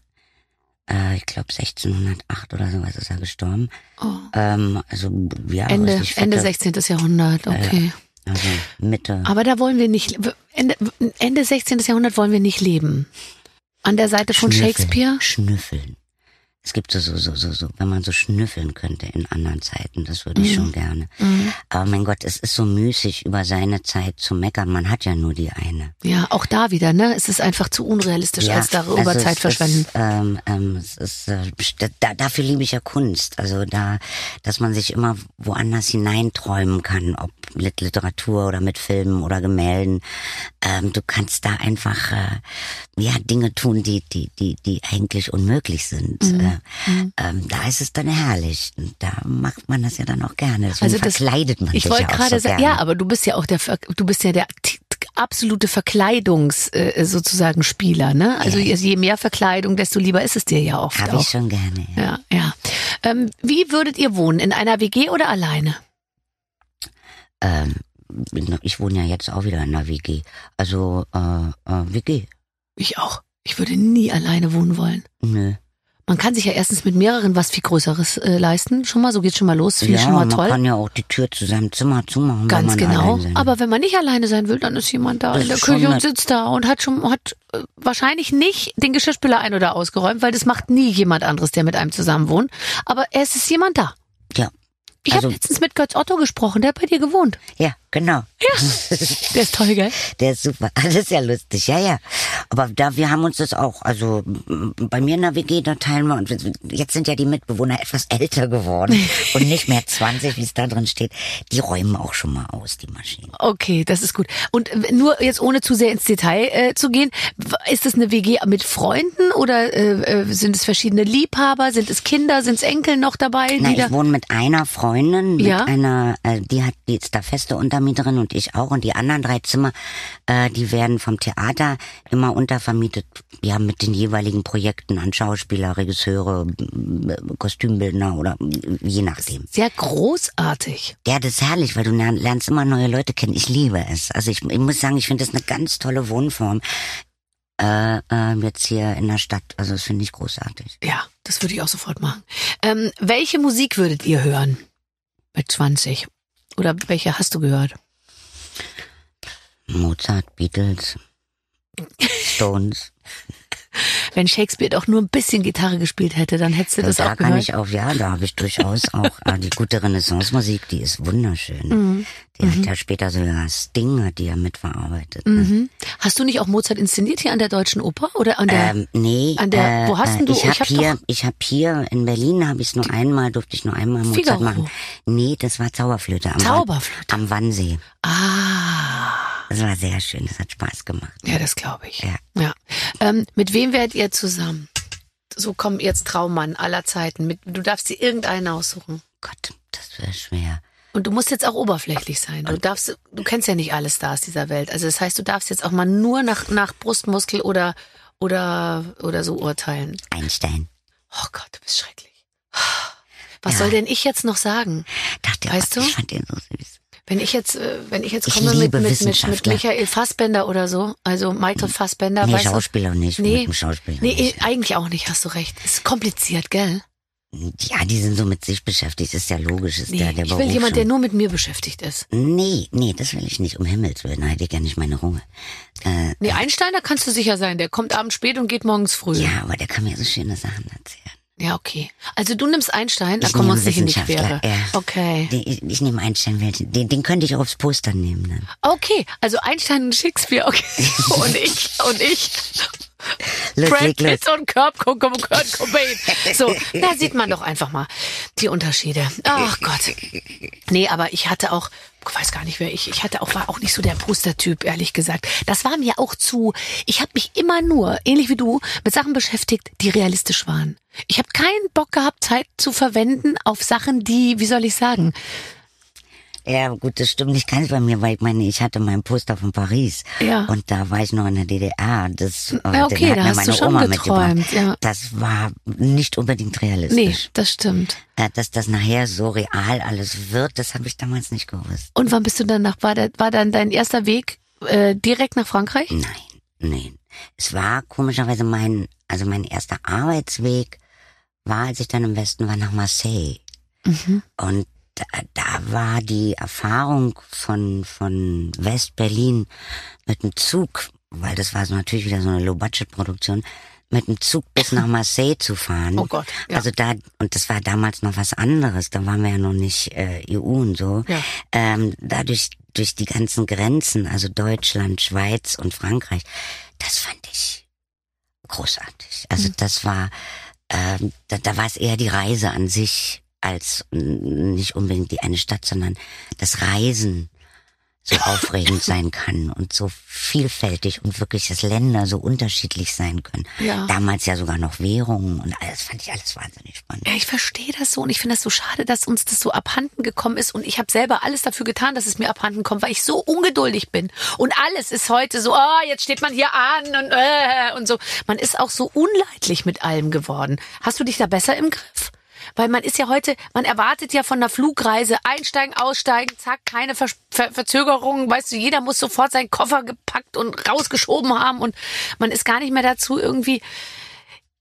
äh, ich glaube sechzehnhundertacht oder sowas ist er gestorben. Oh. Ähm, also, ja, Ende, richtig fette- Ende sechzehnten. Jahrhundert, okay. Also Mitte. Aber da wollen wir nicht, Ende, Ende sechzehnten. Jahrhundert wollen wir nicht leben. An der Seite von Schnüffeln, Shakespeare? Schnüffeln. Es gibt so, so, so, so, so, wenn man so schnüffeln könnte in anderen Zeiten, das würde ich Mhm. schon gerne. Mhm. Aber mein Gott, es ist so müßig, über seine Zeit zu meckern. Man hat ja nur die eine. Ja, auch da wieder, ne? Es ist einfach zu unrealistisch, als darüber also Zeit es verschwenden. Ist, ähm, ähm, es ist, äh, da, dafür liebe ich ja Kunst. Also da, dass man sich immer woanders hineinträumen kann, ob mit Literatur oder mit Filmen oder Gemälden. Ähm, du kannst da einfach äh, ja Dinge tun, die die die die eigentlich unmöglich sind. Mhm. Äh, ähm, da ist es dann herrlich. Und da macht man das ja dann auch gerne. Deswegen Also das- verkleidet man Ich sich wollte ja auch gerade so sagen, gerne. ja, aber du bist ja auch der, Ver- du bist ja der t- t- absolute Verkleidungs äh, sozusagen Spieler, ne? Also Ja. je mehr Verkleidung, desto lieber ist es dir ja oft Habe auch. ich schon gerne. Ja. Ja, ja. Ähm, wie würdet ihr wohnen? In einer W G oder alleine? Ähm, ich wohne ja jetzt auch wieder in einer W G. Also äh, äh, W G. Ich auch. Ich würde nie alleine wohnen wollen. Nö. Man kann sich ja erstens mit mehreren was viel Größeres äh, leisten. Schon mal, so geht's schon mal los. Finde ja, ich schon mal man toll. kann ja auch die Tür zu seinem Zimmer zumachen. Ganz wenn man genau. allein sein will. Aber wenn man nicht alleine sein will, dann ist jemand da Das in der ist schon Küche und nett. sitzt da und hat schon hat äh, wahrscheinlich nicht den Geschirrspüler ein- oder ausgeräumt, weil das macht nie jemand anderes, der mit einem zusammen wohnt. Aber es ist jemand da. Ja. Ich Also- habe letztens mit Götz Otto gesprochen, der hat bei dir gewohnt. Ja, genau. Der ist toll, gell? Der ist super. Das ist ja lustig, ja, ja. Aber da, wir haben uns das auch, also m, bei mir in der W G, da teilen wir, und jetzt sind ja die Mitbewohner etwas älter geworden und nicht mehr zwanzig, wie es da drin steht. Die räumen auch schon mal aus, die Maschinen. Okay, das ist gut. Und äh, nur jetzt ohne zu sehr ins Detail äh, zu gehen, w- ist das eine W G mit Freunden oder äh, äh, sind es verschiedene Liebhaber? Sind es Kinder? Sind es Enkel noch dabei? Na, die da- ich wohne mit einer Freundin, mit Ja? einer, äh, die hat, die ist da feste Untermieterin und ich auch. Und die anderen drei Zimmer, äh, die werden vom Theater immer untervermietet, ja, mit den jeweiligen Projekten an Schauspieler, Regisseure, m- Kostümbildner oder m, je nachdem. Sehr großartig. Ja, das ist herrlich, weil du lern- lernst immer neue Leute kennen. Ich liebe es. Also ich, ich muss sagen, ich finde das eine ganz tolle Wohnform. Äh, äh, jetzt hier in der Stadt. Also das finde ich großartig. Ja, das würde ich auch sofort machen. Ähm, welche Musik würdet ihr hören mit zwanzig? Oder welche hast du gehört? Mozart, Beatles, Stones. Wenn Shakespeare doch nur ein bisschen Gitarre gespielt hätte, dann hättest du das da auch kann gehört. ich auch, ja, da habe ich durchaus auch äh, die gute Renaissance-Musik, die ist wunderschön. Mhm. Die hat ja später sogar Sting, hat die ja mitverarbeitet. Ne? Mhm. Hast du nicht auch Mozart inszeniert hier an der Deutschen Oper oder an der? Ähm, nee, an der- äh, wo hast denn äh, du- Ich ich habe hab hier, doch- ich habe hier in Berlin habe ich es nur einmal, durfte ich nur einmal Mozart Figaro. machen. Nee, das war Zauberflöte am, Zauberflöte. am Wannsee. Ah, Das war sehr schön, das hat Spaß gemacht. ja, das glaube ich. Ja. Ja. Ähm, mit wem werdet ihr zusammen? So komm jetzt Traummann aller Zeiten. Mit, du darfst dir irgendeinen aussuchen. Gott, das wäre schwer. Und du musst jetzt auch oberflächlich sein. Du darfst, du kennst ja nicht alle Stars dieser Welt. Also das heißt, du darfst jetzt auch mal nur nach, nach Brustmuskel oder, oder, oder so urteilen. Einstein. Oh Gott, du bist schrecklich. Was Ja. soll denn ich jetzt noch sagen? Dachte, Weißt oh, du? ich fand den so süß. Wenn ich jetzt, äh, wenn ich jetzt Ich komme mit, liebe mit, mit, mit Wissenschaftler. Michael Fassbender oder so, also Michael Fassbender, Nee, weißt du? Schauspieler nicht, Nee, mit dem Schauspieler nee, nicht. eigentlich auch nicht, hast du recht. Ist kompliziert, gell? Ja, die sind so mit sich beschäftigt, ist ja logisch, ist Nee, der, der ich Beruf will jemand, der schon. nur mit mir beschäftigt ist. Nee, nee, das will ich nicht, um Himmels Willen, da hätte ich ja nicht meine Ruhe. Äh, Nee, Einstein, da kannst du sicher sein. Der kommt abends spät und geht morgens früh. ja, aber der kann mir so schöne Sachen erzählen. Ja, okay. Also du nimmst Einstein, da Ich kommen wir nehme uns nicht in die Wissenschaftler, Quere. ja. Okay. Den, ich, ich nehme Einstein, welchen- den, den könnte ich auch aufs Poster nehmen dann. Okay, also Einstein und Shakespeare, okay. Und ich, und ich. Los, Brad leg los. Pitt und Kurt, Kurt, Kurt Cobain. So, da sieht man doch einfach mal die Unterschiede. Ach Gott. Nee, aber ich hatte auch, ich weiß gar nicht wer ich, ich hatte auch, war auch nicht so der Postertyp, ehrlich gesagt. Das war mir auch zu, ich habe mich immer nur, ähnlich wie du, mit Sachen beschäftigt, die realistisch waren. Ich habe keinen Bock gehabt, Zeit zu verwenden auf Sachen, die, wie soll ich sagen, Ja, gut, das stimmt nicht ganz bei mir, weil ich meine, ich hatte mein Poster von Paris. Ja. Und da war ich noch in der D D R. Das, äh, Ja, okay, den hat da mir hast meine du schon Oma geträumt, mitgebracht. ja. Das war nicht unbedingt nee, realistisch. das stimmt. Äh, Dass das nachher so real alles wird, das habe ich damals nicht gewusst. Und wann bist du dann nach, war, der, war dann dein erster Weg äh, direkt nach Frankreich? Nein, nein. Es war komischerweise mein, also mein erster Arbeitsweg war, als ich dann im Westen war, nach Marseille. Mhm. Und da, da war die Erfahrung von, von West-Berlin mit dem Zug, weil das war so natürlich wieder so eine Low-Budget-Produktion, mit dem Zug bis nach Marseille zu fahren. Oh Gott, ja. Also da, und das war damals noch was anderes, da waren wir ja noch nicht äh, E U und so. Ja. Ähm, dadurch, durch die ganzen Grenzen, also Deutschland, Schweiz und Frankreich, das fand ich großartig. Also Mhm. das war, ähm, da, da war es eher die Reise an sich, als mm, nicht unbedingt die eine Stadt, sondern das Reisen so aufregend sein kann und so vielfältig und wirklich, dass Länder so unterschiedlich sein können. Ja. Damals ja sogar noch Währungen und alles, fand ich alles wahnsinnig spannend. Ja, ich verstehe das so und ich finde das so schade, dass uns das so abhanden gekommen ist und ich habe selber alles dafür getan, dass es mir abhanden kommt, weil ich so ungeduldig bin und alles ist heute so, oh, jetzt steht man hier an und äh, und so. Man ist auch so unleidlich mit allem geworden. Hast du dich da besser im Griff? Weil man ist ja heute, man erwartet ja von einer Flugreise einsteigen, aussteigen, zack, keine Ver Ver Verzögerungen, weißt du, jeder muss sofort seinen Koffer gepackt und rausgeschoben haben und man ist gar nicht mehr dazu irgendwie,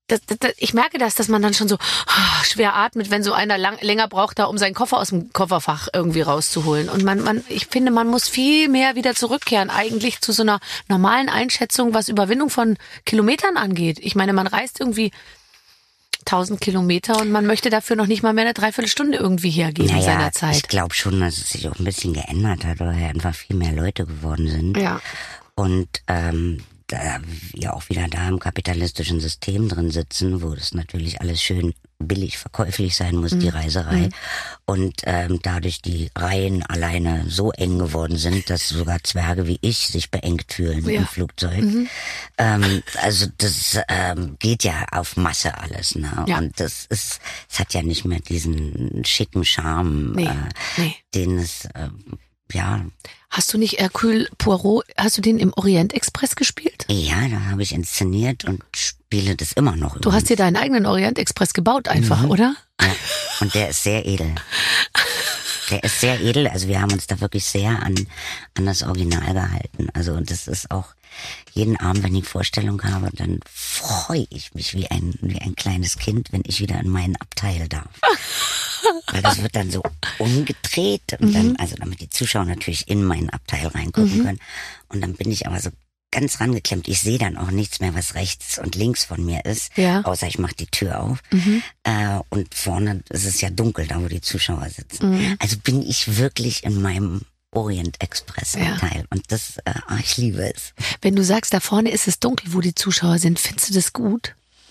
Das, das, ich merke das, dass man dann schon so oh, schwer atmet, wenn so einer lang, länger braucht, da um seinen Koffer aus dem Kofferfach irgendwie rauszuholen. Und man, man, ich finde, man muss viel mehr wieder zurückkehren, eigentlich zu so einer normalen Einschätzung, was Überwindung von Kilometern angeht. Ich meine, man reist irgendwie tausend Kilometer und man möchte dafür noch nicht mal mehr eine Dreiviertelstunde irgendwie hergeben naja, in seiner Zeit. Ich glaube schon, dass es sich auch ein bisschen geändert hat, weil ja einfach viel mehr Leute geworden sind. Ja. Und ähm, da wir auch wieder da im kapitalistischen System drin sitzen, wo das natürlich alles schön billig verkäuflich sein muss, mhm. die Reiserei. Mhm. Und ähm, dadurch die Reihen alleine so eng geworden sind, dass sogar Zwerge wie ich sich beengt fühlen ja. im Flugzeug. Mhm. Ähm, also das ähm, geht ja auf Masse alles. Ne? Ja. Und das ist, es hat ja nicht mehr diesen schicken Charme, nee. Äh, nee. den es... Äh, ja. Hast du nicht Hercule Poirot, hast du den im Orient Express gespielt? Ja, da habe ich inszeniert und spiele das immer noch. Du übrigens. hast dir deinen eigenen Orient Express gebaut einfach, mhm. oder? Ja, und der ist sehr edel. Der ist sehr edel, also wir haben uns da wirklich sehr an, an das Original gehalten. Also das ist auch, jeden Abend, wenn ich Vorstellung habe, dann freue ich mich wie ein, wie ein kleines Kind, wenn ich wieder in meinen Abteil darf. Weil das wird dann so umgedreht und dann, also damit die Zuschauer natürlich in meinen Abteil reingucken mhm. können. Und dann bin ich aber so ganz rangeklemmt. Ich sehe dann auch nichts mehr, was rechts und links von mir ist, ja. außer ich mache die Tür auf. Mhm. Äh, und vorne ist es ja dunkel, da wo die Zuschauer sitzen. Mhm. Also bin ich wirklich in meinem Orient Express Abteil. Ja. Und das, äh, ich liebe es. Wenn du sagst, da vorne ist es dunkel, wo die Zuschauer sind, findest du das gut?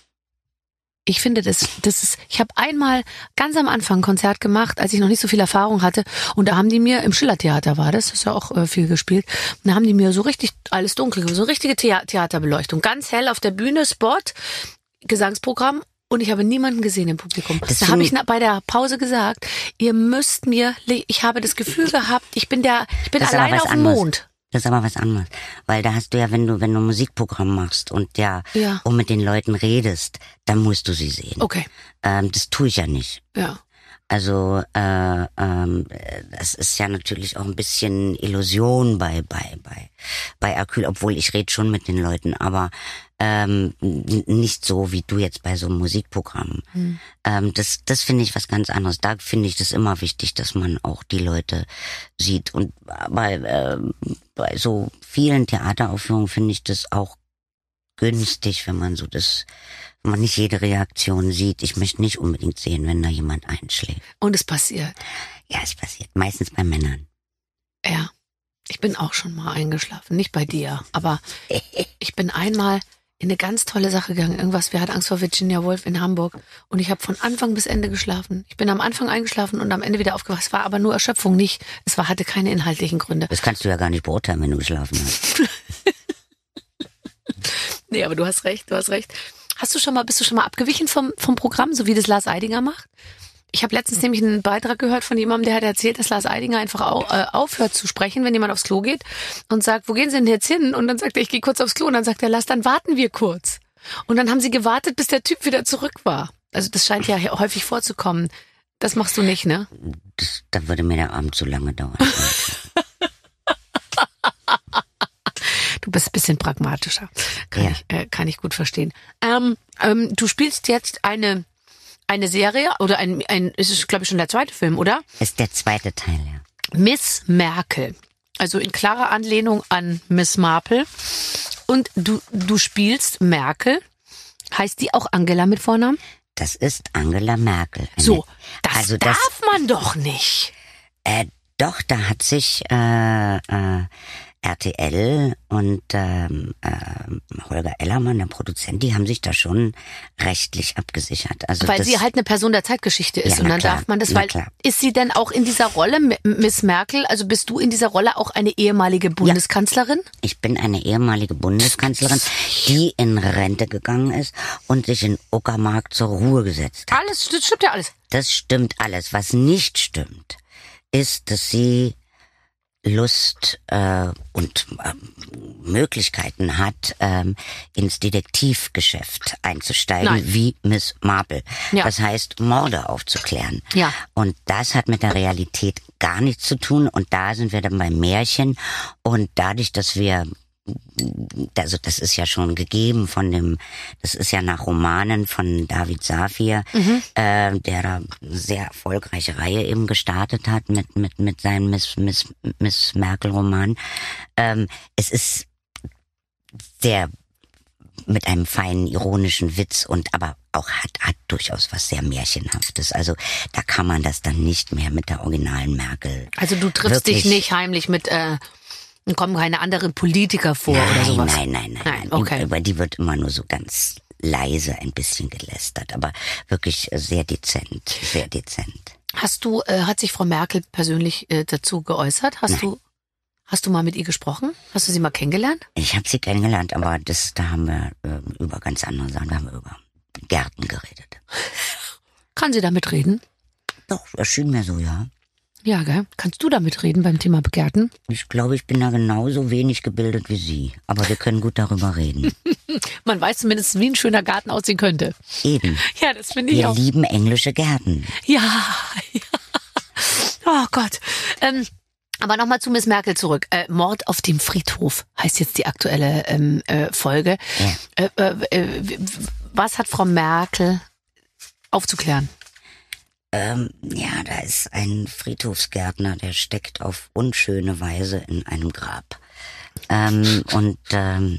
Ich finde das, das ist, ich habe einmal ganz am Anfang ein Konzert gemacht, als ich noch nicht so viel Erfahrung hatte. Und da haben die mir, im Schillertheater war das, das ist ja auch äh, viel gespielt, und da haben die mir so richtig alles dunkel, so richtige Thea- Theaterbeleuchtung. Ganz hell auf der Bühne, Spot, Gesangsprogramm. Und ich habe niemanden gesehen im Publikum. Das da habe ich bei der Pause gesagt, ihr müsst mir, ich habe das Gefühl gehabt, ich bin der, ich bin alleine auf dem Mond. Das ist aber was anderes. Weil da hast du ja, wenn du, wenn du ein Musikprogramm machst und ja, ja. und mit den Leuten redest, dann musst du sie sehen. Okay. Ähm, das tue ich ja nicht. Ja. Also, äh, ähm, das ist ja natürlich auch ein bisschen Illusion bei, bei, bei, bei Hercule, obwohl ich rede schon mit den Leuten, aber, ähm, nicht so wie du jetzt bei so einem Musikprogramm. Hm. Ähm, das, das finde ich was ganz anderes. Da finde ich das immer wichtig, dass man auch die Leute sieht. Und bei, äh, bei so vielen Theateraufführungen finde ich das auch günstig, wenn man so das, wenn man nicht jede Reaktion sieht. Ich möchte nicht unbedingt sehen, wenn da jemand einschläft. Und es passiert? Ja, es passiert. Meistens bei Männern. Ja. Ich bin auch schon mal eingeschlafen. Nicht bei dir, aber ich bin einmal in eine ganz tolle Sache gegangen. Irgendwas, wer hat Angst vor Virginia Woolf in Hamburg? Und ich habe von Anfang bis Ende geschlafen. Ich bin am Anfang eingeschlafen und am Ende wieder aufgewacht. Es war aber nur Erschöpfung, nicht. Es war, hatte keine inhaltlichen Gründe. Das kannst du ja gar nicht beurteilen, wenn du geschlafen hast. Nee, aber du hast recht, du hast recht. Hast du schon mal, bist du schon mal abgewichen vom, vom Programm, so wie das Lars Eidinger macht? Ich habe letztens nämlich einen Beitrag gehört von jemandem, der hat erzählt, dass Lars Eidinger einfach au, äh, aufhört zu sprechen, wenn jemand aufs Klo geht und sagt, wo gehen Sie denn jetzt hin? Und dann sagt er, ich gehe kurz aufs Klo. Und dann sagt er, Lars, dann warten wir kurz. Und dann haben sie gewartet, bis der Typ wieder zurück war. Also das scheint ja häufig vorzukommen. Das machst du nicht, ne? Das, da würde mir der Abend zu lange dauern. Du bist ein bisschen pragmatischer. Kann, ja. ich, äh, kann ich gut verstehen. Ähm, ähm, du spielst jetzt eine... Eine Serie oder ein, ein ist es, glaube ich, schon der zweite Film, oder? Ist der zweite Teil, ja. Miss Merkel. Also in klarer Anlehnung an Miss Marple. Und du, du spielst Merkel. Heißt die auch Angela mit Vornamen? Das ist Angela Merkel. So, das also darf das, man doch nicht. Äh, doch, da hat sich äh, äh, R T L und ähm, äh, Holger Ellermann, der Produzent, die haben sich da schon rechtlich abgesichert. Also weil das, sie halt eine Person der Zeitgeschichte ist. Ja, und dann klar, darf man das, weil klar. Ist sie denn auch in dieser Rolle, Miss Merkel, also bist du in dieser Rolle auch eine ehemalige Bundeskanzlerin? Ja, ich bin eine ehemalige Bundeskanzlerin, die in Rente gegangen ist und sich in Uckermark zur Ruhe gesetzt hat. Alles, das stimmt ja alles. Das stimmt alles. Was nicht stimmt, ist, dass sie Lust äh, und äh, Möglichkeiten hat, ähm, ins Detektivgeschäft einzusteigen, Nein. wie Miss Marple. Ja. Das heißt, Morde aufzuklären. Ja. Und das hat mit der Realität gar nichts zu tun. Und da sind wir dann beim Märchen. Und dadurch, dass wir also das ist ja schon gegeben von dem, das ist ja nach Romanen von David Safir, mhm. äh, der da eine sehr erfolgreiche Reihe eben gestartet hat mit mit mit seinem Miss Miss Miss Merkel Roman. Ähm, es ist sehr mit einem feinen ironischen Witz und aber auch hat hat durchaus was sehr Märchenhaftes. Also da kann man das dann nicht mehr mit der originalen Merkel. Also du triffst dich nicht heimlich mit äh, kommen keine anderen Politiker vor nein, oder sowas? Nein, nein, nein, nein. Okay. Über die wird immer nur so ganz leise ein bisschen gelästert, aber wirklich sehr dezent, sehr dezent. Hast du, äh, hat sich Frau Merkel persönlich äh, dazu geäußert? Hast nein. du Hast du mal mit ihr gesprochen? Hast du sie mal kennengelernt? Ich habe sie kennengelernt, aber das, da haben wir äh, über ganz andere Sachen, da haben wir über Gärten geredet. Kann sie damit reden? Doch, erschien mir so, ja. Ja, gell? Kannst du damit reden beim Thema Gärten? Ich glaube, ich bin da genauso wenig gebildet wie Sie, aber wir können gut darüber reden. Man weiß zumindest, wie ein schöner Garten aussehen könnte. Eben. Ja, das finde ich wir auch. Wir lieben englische Gärten. Ja, ja. Oh Gott. Ähm, Aber nochmal zu Miss Merkel zurück. Äh, Mord auf dem Friedhof heißt jetzt die aktuelle ähm, äh, Folge. Ja. Äh, äh, was hat Frau Merkel aufzuklären? Ähm, ja, da ist ein Friedhofsgärtner, der steckt auf unschöne Weise in einem Grab. Ähm, und ähm,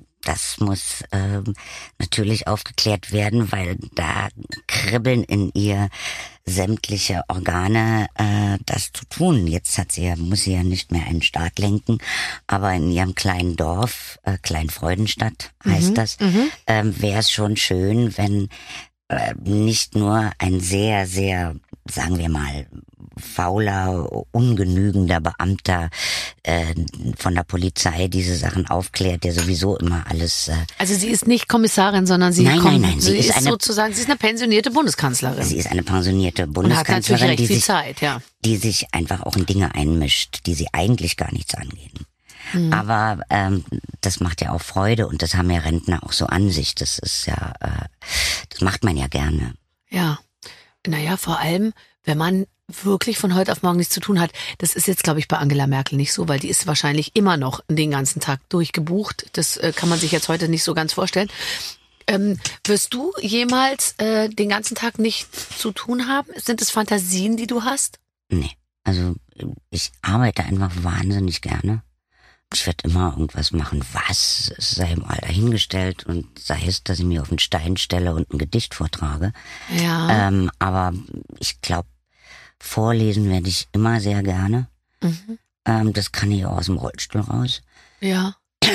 das muss ähm, natürlich aufgeklärt werden, weil da kribbeln in ihr sämtliche Organe, äh, das zu tun. Jetzt hat sie ja, muss sie ja nicht mehr einen Staat lenken, aber in ihrem kleinen Dorf, äh, Kleinfreudenstadt heißt mhm, das, ähm, wäre es schon schön, wenn äh, nicht nur ein sehr, sehr, sagen wir mal, fauler, ungenügender Beamter äh, von der Polizei diese Sachen aufklärt, der sowieso immer alles... Äh also sie ist nicht Kommissarin, sondern sie, nein, kommt, nein, nein, sie, sie ist, ist eine, sozusagen, sie ist eine pensionierte Bundeskanzlerin. Sie ist eine pensionierte Bundeskanzlerin, und hat natürlich recht die, viel sich, Zeit, ja. die sich einfach auch in Dinge einmischt, die sie eigentlich gar nichts angehen. Hm. Aber ähm, das macht ja auch Freude und das haben ja Rentner auch so an sich. Das ist ja, äh, das macht man ja gerne. Ja, naja, vor allem, wenn man wirklich von heute auf morgen nichts zu tun hat. Das ist jetzt, glaube ich, bei Angela Merkel nicht so, weil die ist wahrscheinlich immer noch den ganzen Tag durchgebucht. Das äh, kann man sich jetzt heute nicht so ganz vorstellen. Ähm, wirst du jemals äh, den ganzen Tag nichts zu tun haben? Sind es Fantasien, die du hast? Nee, also ich arbeite einfach wahnsinnig gerne. Ich werde immer irgendwas machen, was, es sei mal dahingestellt und sei es, dass ich mich auf einen Stein stelle und ein Gedicht vortrage. Ja. Ähm, aber ich glaube, vorlesen werde ich immer sehr gerne. Mhm. Ähm, das kann ich auch aus dem Rollstuhl raus. Ja.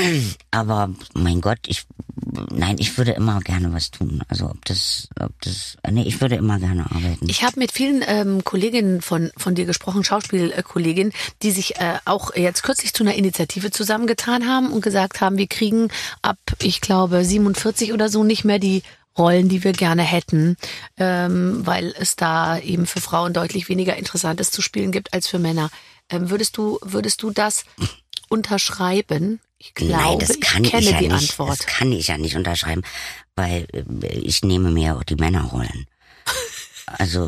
Aber mein Gott, ich nein, ich würde immer gerne was tun. Also ob das, ob das, nee, ich würde immer gerne arbeiten. Ich habe mit vielen ähm, Kolleginnen von von dir gesprochen, Schauspielkolleginnen, die sich äh, auch jetzt kürzlich zu einer Initiative zusammengetan haben und gesagt haben, wir kriegen ab, ich glaube, siebenundvierzig oder so nicht mehr die Rollen, die wir gerne hätten, ähm, weil es da eben für Frauen deutlich weniger Interessantes zu spielen gibt als für Männer. Ähm, würdest du, würdest du das unterschreiben? Ich glaube, Nein, das kann ich kenne ich ja die nicht. Antwort. Das kann ich ja nicht unterschreiben, weil ich nehme mir auch die Männerrollen. Also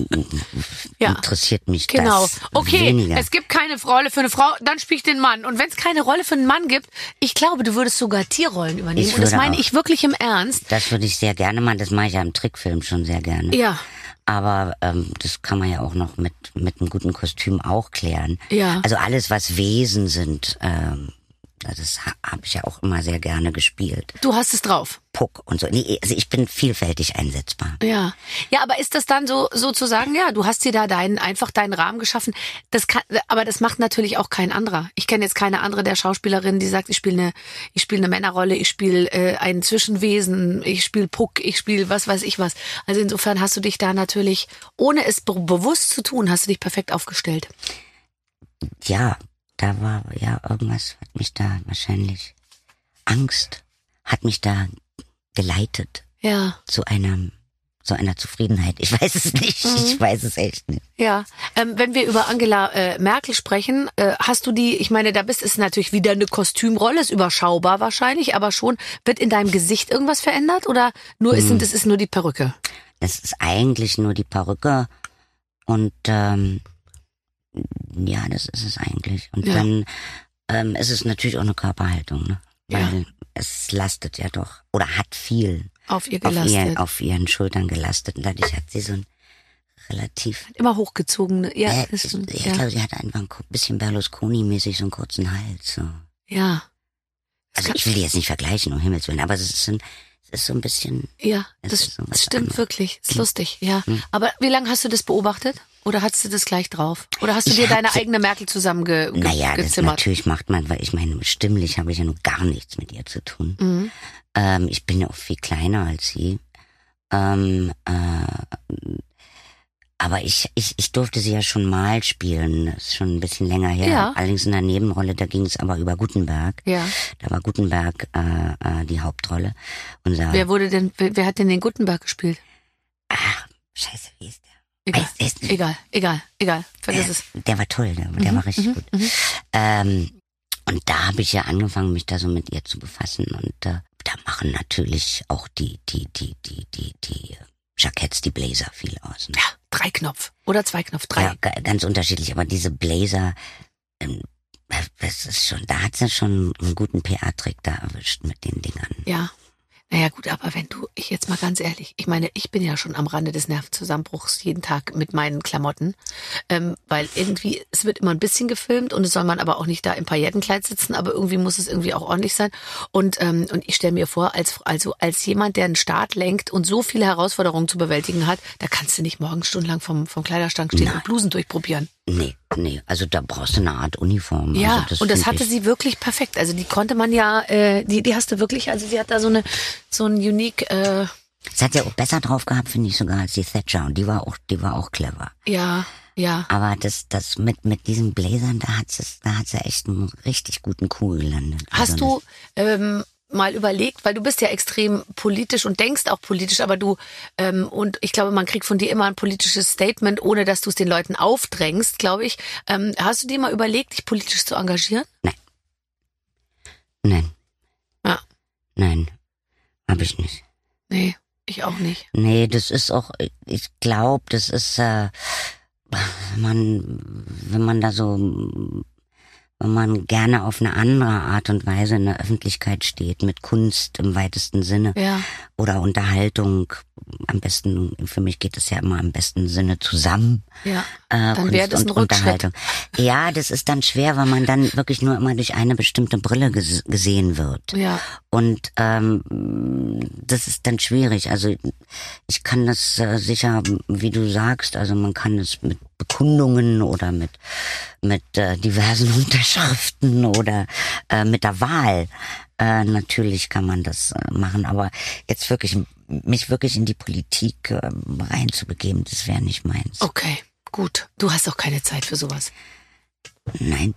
ja, interessiert mich genau. das Okay, weniger. Es gibt keine Rolle für eine Frau, dann spiele ich den Mann. Und wenn es keine Rolle für einen Mann gibt, ich glaube, du würdest sogar Tierrollen übernehmen. Ich Und das meine auch, ich wirklich im Ernst. Das würde ich sehr gerne machen. Das mache ich ja im Trickfilm schon sehr gerne. Ja. Aber ähm, das kann man ja auch noch mit mit einem guten Kostüm auch klären. Ja. Also alles, was Wesen sind, ähm, das habe ich ja auch immer sehr gerne gespielt. Du hast es drauf. Puck und so. Nee, also ich bin vielfältig einsetzbar. Ja. Ja, aber ist das dann so sozusagen, ja, du hast dir da deinen einfach deinen Rahmen geschaffen. Das kann, aber das macht natürlich auch kein anderer. Ich kenne jetzt keine andere der Schauspielerinnen, die sagt, ich spiele eine ich spiele eine Männerrolle, ich spiele äh, ein Zwischenwesen, ich spiele Puck, ich spiele was weiß ich was. Also insofern hast du dich da natürlich, ohne es be- bewusst zu tun, hast du dich perfekt aufgestellt. Ja, da war ja irgendwas, hat mich da wahrscheinlich Angst hat mich da geleitet. Ja. Zu einem, zu einer Zufriedenheit. Ich weiß es nicht. Mhm. Ich weiß es echt nicht. Ja. Ähm, wenn wir über Angela äh, Merkel sprechen, äh, hast du die, ich meine, da bist es natürlich wieder eine Kostümrolle, ist überschaubar wahrscheinlich, aber schon, wird in deinem Gesicht irgendwas verändert oder nur ist, mhm. das ist nur die Perücke? Das ist eigentlich nur die Perücke und ähm, ja, das ist es eigentlich. Und ja. dann ähm, es ist natürlich auch eine Körperhaltung, ne? Weil Ja. es lastet ja doch, oder hat viel Auf ihr auf, gelastet. ihr, auf ihren Schultern gelastet. Und dadurch hat sie so ein relativ... Immer hochgezogene. Ja, Äh, ist, ich ich ja. glaube, sie hat einfach ein bisschen Berlusconi-mäßig so einen kurzen Hals. So. ja. Das Also kann- ich will die jetzt nicht vergleichen, um Himmels Willen, aber es ist so ein, es ist so ein bisschen... Ja, Es das, ist so was das stimmt anderes. wirklich. Ist lustig, ja. Hm. Aber wie lange hast du das beobachtet? Oder hattest du das gleich drauf? Oder hast du Ich dir hab deine sie- eigene Merkel zusammenge ge Naja, das gezimmert? natürlich macht man, weil ich meine, stimmlich habe ich ja nun gar nichts mit ihr zu tun. Mhm. Ähm, ich bin ja auch viel kleiner als sie. Ähm, äh, aber ich, ich, ich durfte sie ja schon mal spielen. Das ist schon ein bisschen länger her. Ja. Allerdings in der Nebenrolle, da ging es aber über Gutenberg. Ja. Da war Gutenberg äh, äh, die Hauptrolle. Unser, Wer wurde denn, wer, wer hat denn den Gutenberg gespielt? ach, scheiße, wie ist der? Egal, Weiß es nicht. egal, egal, egal. Vergiss der, es. Der war toll, der, der war richtig mhm, gut. mhm. Ähm, und da habe ich ja angefangen, mich da so mit ihr zu befassen. Und äh, da machen natürlich auch die, die, die, die, die, die Jacketts, die Blazer viel aus. Ne? Ja, drei Knopf. Oder zwei Knopf, drei. Ja, ga- ganz unterschiedlich. Aber diese Blazer, ähm, das ist schon, da hat sie schon einen guten P R-Trick da erwischt mit den Dingern. Ja. Naja gut, aber wenn du, ich jetzt mal ganz ehrlich, ich meine, ich bin ja schon am Rande des Nervenzusammenbruchs jeden Tag mit meinen Klamotten, ähm, weil irgendwie, es wird immer ein bisschen gefilmt und es soll man aber auch nicht da im Paillettenkleid sitzen, aber irgendwie muss es irgendwie auch ordentlich sein. Und ähm, und ich stelle mir vor, als also als jemand, der einen Staat lenkt und so viele Herausforderungen zu bewältigen hat, da kannst du nicht morgen stundenlang vom vom Kleiderschrank stehen Nein. und Blusen durchprobieren. Nee, nee, also da brauchst du eine Art Uniform. Ja, also das und das find hatte ich, sie wirklich perfekt. Also die konnte man ja, äh, die die hast du wirklich, also sie hat da so eine so ein unique, äh, Das hat sie auch besser drauf gehabt, finde ich sogar, als die Thatcher. Und die war auch, die war auch clever. ja, ja. Aber das, das mit, mit diesen Blazern, da hat sie, da hat sie echt einen richtig guten Coup gelandet. Hast Also du ähm, mal überlegt, weil du bist ja extrem politisch und denkst auch politisch, aber du, ähm, und ich glaube, man kriegt von dir immer ein politisches Statement, ohne dass du es den Leuten aufdrängst, glaube ich. Ähm, hast du dir mal überlegt, dich politisch zu engagieren? Nein, Ja. nein, habe ich nicht. Nee, ich auch nicht. Nee, das ist auch, ich glaube, das ist, äh, wenn man, wenn man da so, wenn man gerne auf eine andere Art und Weise in der Öffentlichkeit steht, mit Kunst im weitesten Sinne Ja, oder Unterhaltung, am besten, für mich geht es ja immer im besten Sinne zusammen. ja. Äh, Dann wäre das und ein Rückschritt. Unterhaltung. Ja, das ist dann schwer, weil man dann wirklich nur immer durch eine bestimmte Brille ges- gesehen wird. Ja, Und ähm, das ist dann schwierig. Also ich kann das äh, sicher, wie du sagst, also man kann es mit Bekundungen oder mit mit äh, diversen Unterschriften oder äh, mit der Wahl. Äh, natürlich kann man das äh, machen, aber jetzt wirklich mich wirklich in die Politik äh, reinzubegeben, das wäre nicht meins. okay, gut. Du hast auch keine Zeit für sowas. Nein.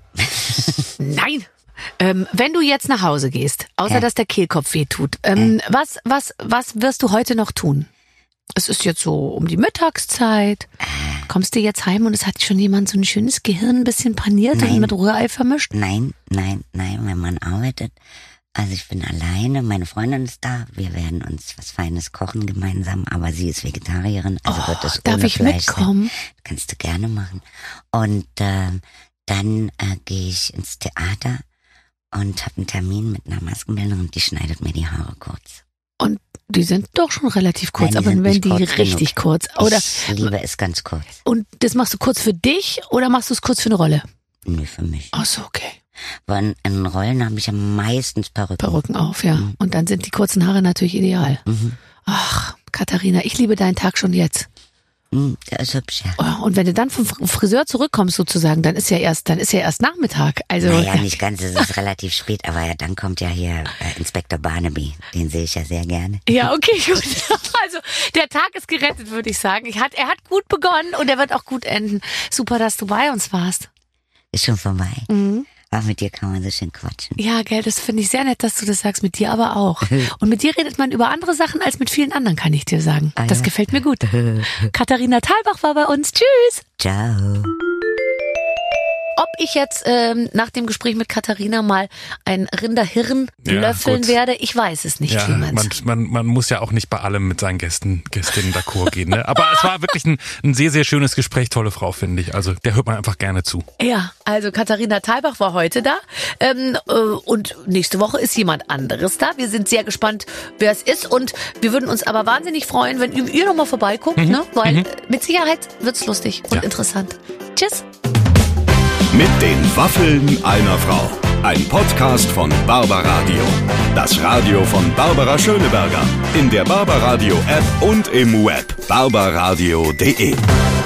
Nein. Ähm, wenn du jetzt nach Hause gehst, außer Ja. dass der Kehlkopf weh tut, ähm, was, was, was wirst du heute noch tun? Es ist jetzt so um die Mittagszeit. Kommst du jetzt heim und es hat schon jemand so ein schönes Gehirn ein bisschen paniert und Nein. mit Rührei vermischt? Nein, nein, nein, mein Mann arbeitet. Also ich bin alleine, meine Freundin ist da, wir werden uns was Feines kochen gemeinsam, aber sie ist Vegetarierin, also Oh, wird es darf ohne ich Fleisch mitkommen? sein. Kannst du gerne machen. Und ähm, dann äh, gehe ich ins Theater und habe einen Termin mit einer Maskenbildnerin und die schneidet mir die Haare kurz. Und die sind doch schon relativ kurz, Nein, die aber sind wenn nicht die kurz richtig genug. kurz, oder? Ich liebe es ganz kurz. Und das machst du kurz für dich oder machst du es kurz für eine Rolle? Nö, für mich. Ach so, okay. Weil in Rollen habe ich ja meistens Perücken. Perücken auf, ja. Mhm. Und dann sind die kurzen Haare natürlich ideal. Mhm. Ach, Katharina, ich liebe deinen Tag schon jetzt. Mhm, der ist hübsch, ja. Oh, und wenn du dann vom Friseur zurückkommst sozusagen, dann ist ja erst, dann ist ja erst Nachmittag. Also Naja, nicht ganz, es ist relativ spät, aber ja, dann kommt ja hier äh, Inspektor Barnaby, den sehe ich ja sehr gerne. ja, okay, gut. Also der Tag ist gerettet, würde ich sagen. Ich hat, er hat gut begonnen und er wird auch gut enden. Super, dass du bei uns warst. Ist schon vorbei. Mhm. Aber mit dir kann man so schön quatschen. Ja, gell, das finde ich sehr nett, dass du das sagst, mit dir aber auch. Und mit dir redet man über andere Sachen als mit vielen anderen, kann ich dir sagen. Ah, Das ja? gefällt mir gut. Katharina Thalbach war bei uns. Tschüss. Ciao. Ob ich jetzt ähm, nach dem Gespräch mit Katharina mal ein Rinderhirn Ja, löffeln gut. werde, ich weiß es nicht, Ja, Clemens. man, man, man muss ja auch nicht bei allem mit seinen Gästen, Gästinnen d'accord gehen. Ne? Aber es war wirklich ein, ein sehr, sehr schönes Gespräch. Tolle Frau, finde ich. Also der hört man einfach gerne zu. Ja, also Katharina Thalbach war heute da ähm, äh, und nächste Woche ist jemand anderes da. Wir sind sehr gespannt, wer es ist und wir würden uns aber wahnsinnig freuen, wenn ihr nochmal vorbeiguckt, Mhm. ne? Weil Mhm. äh, mit Sicherheit wird's lustig und Ja. interessant. Tschüss. Mit den Waffeln einer Frau. Ein Podcast von Barbaradio. Das Radio von Barbara Schöneberger. In der Barbaradio App und im Web barbaradio punkt de.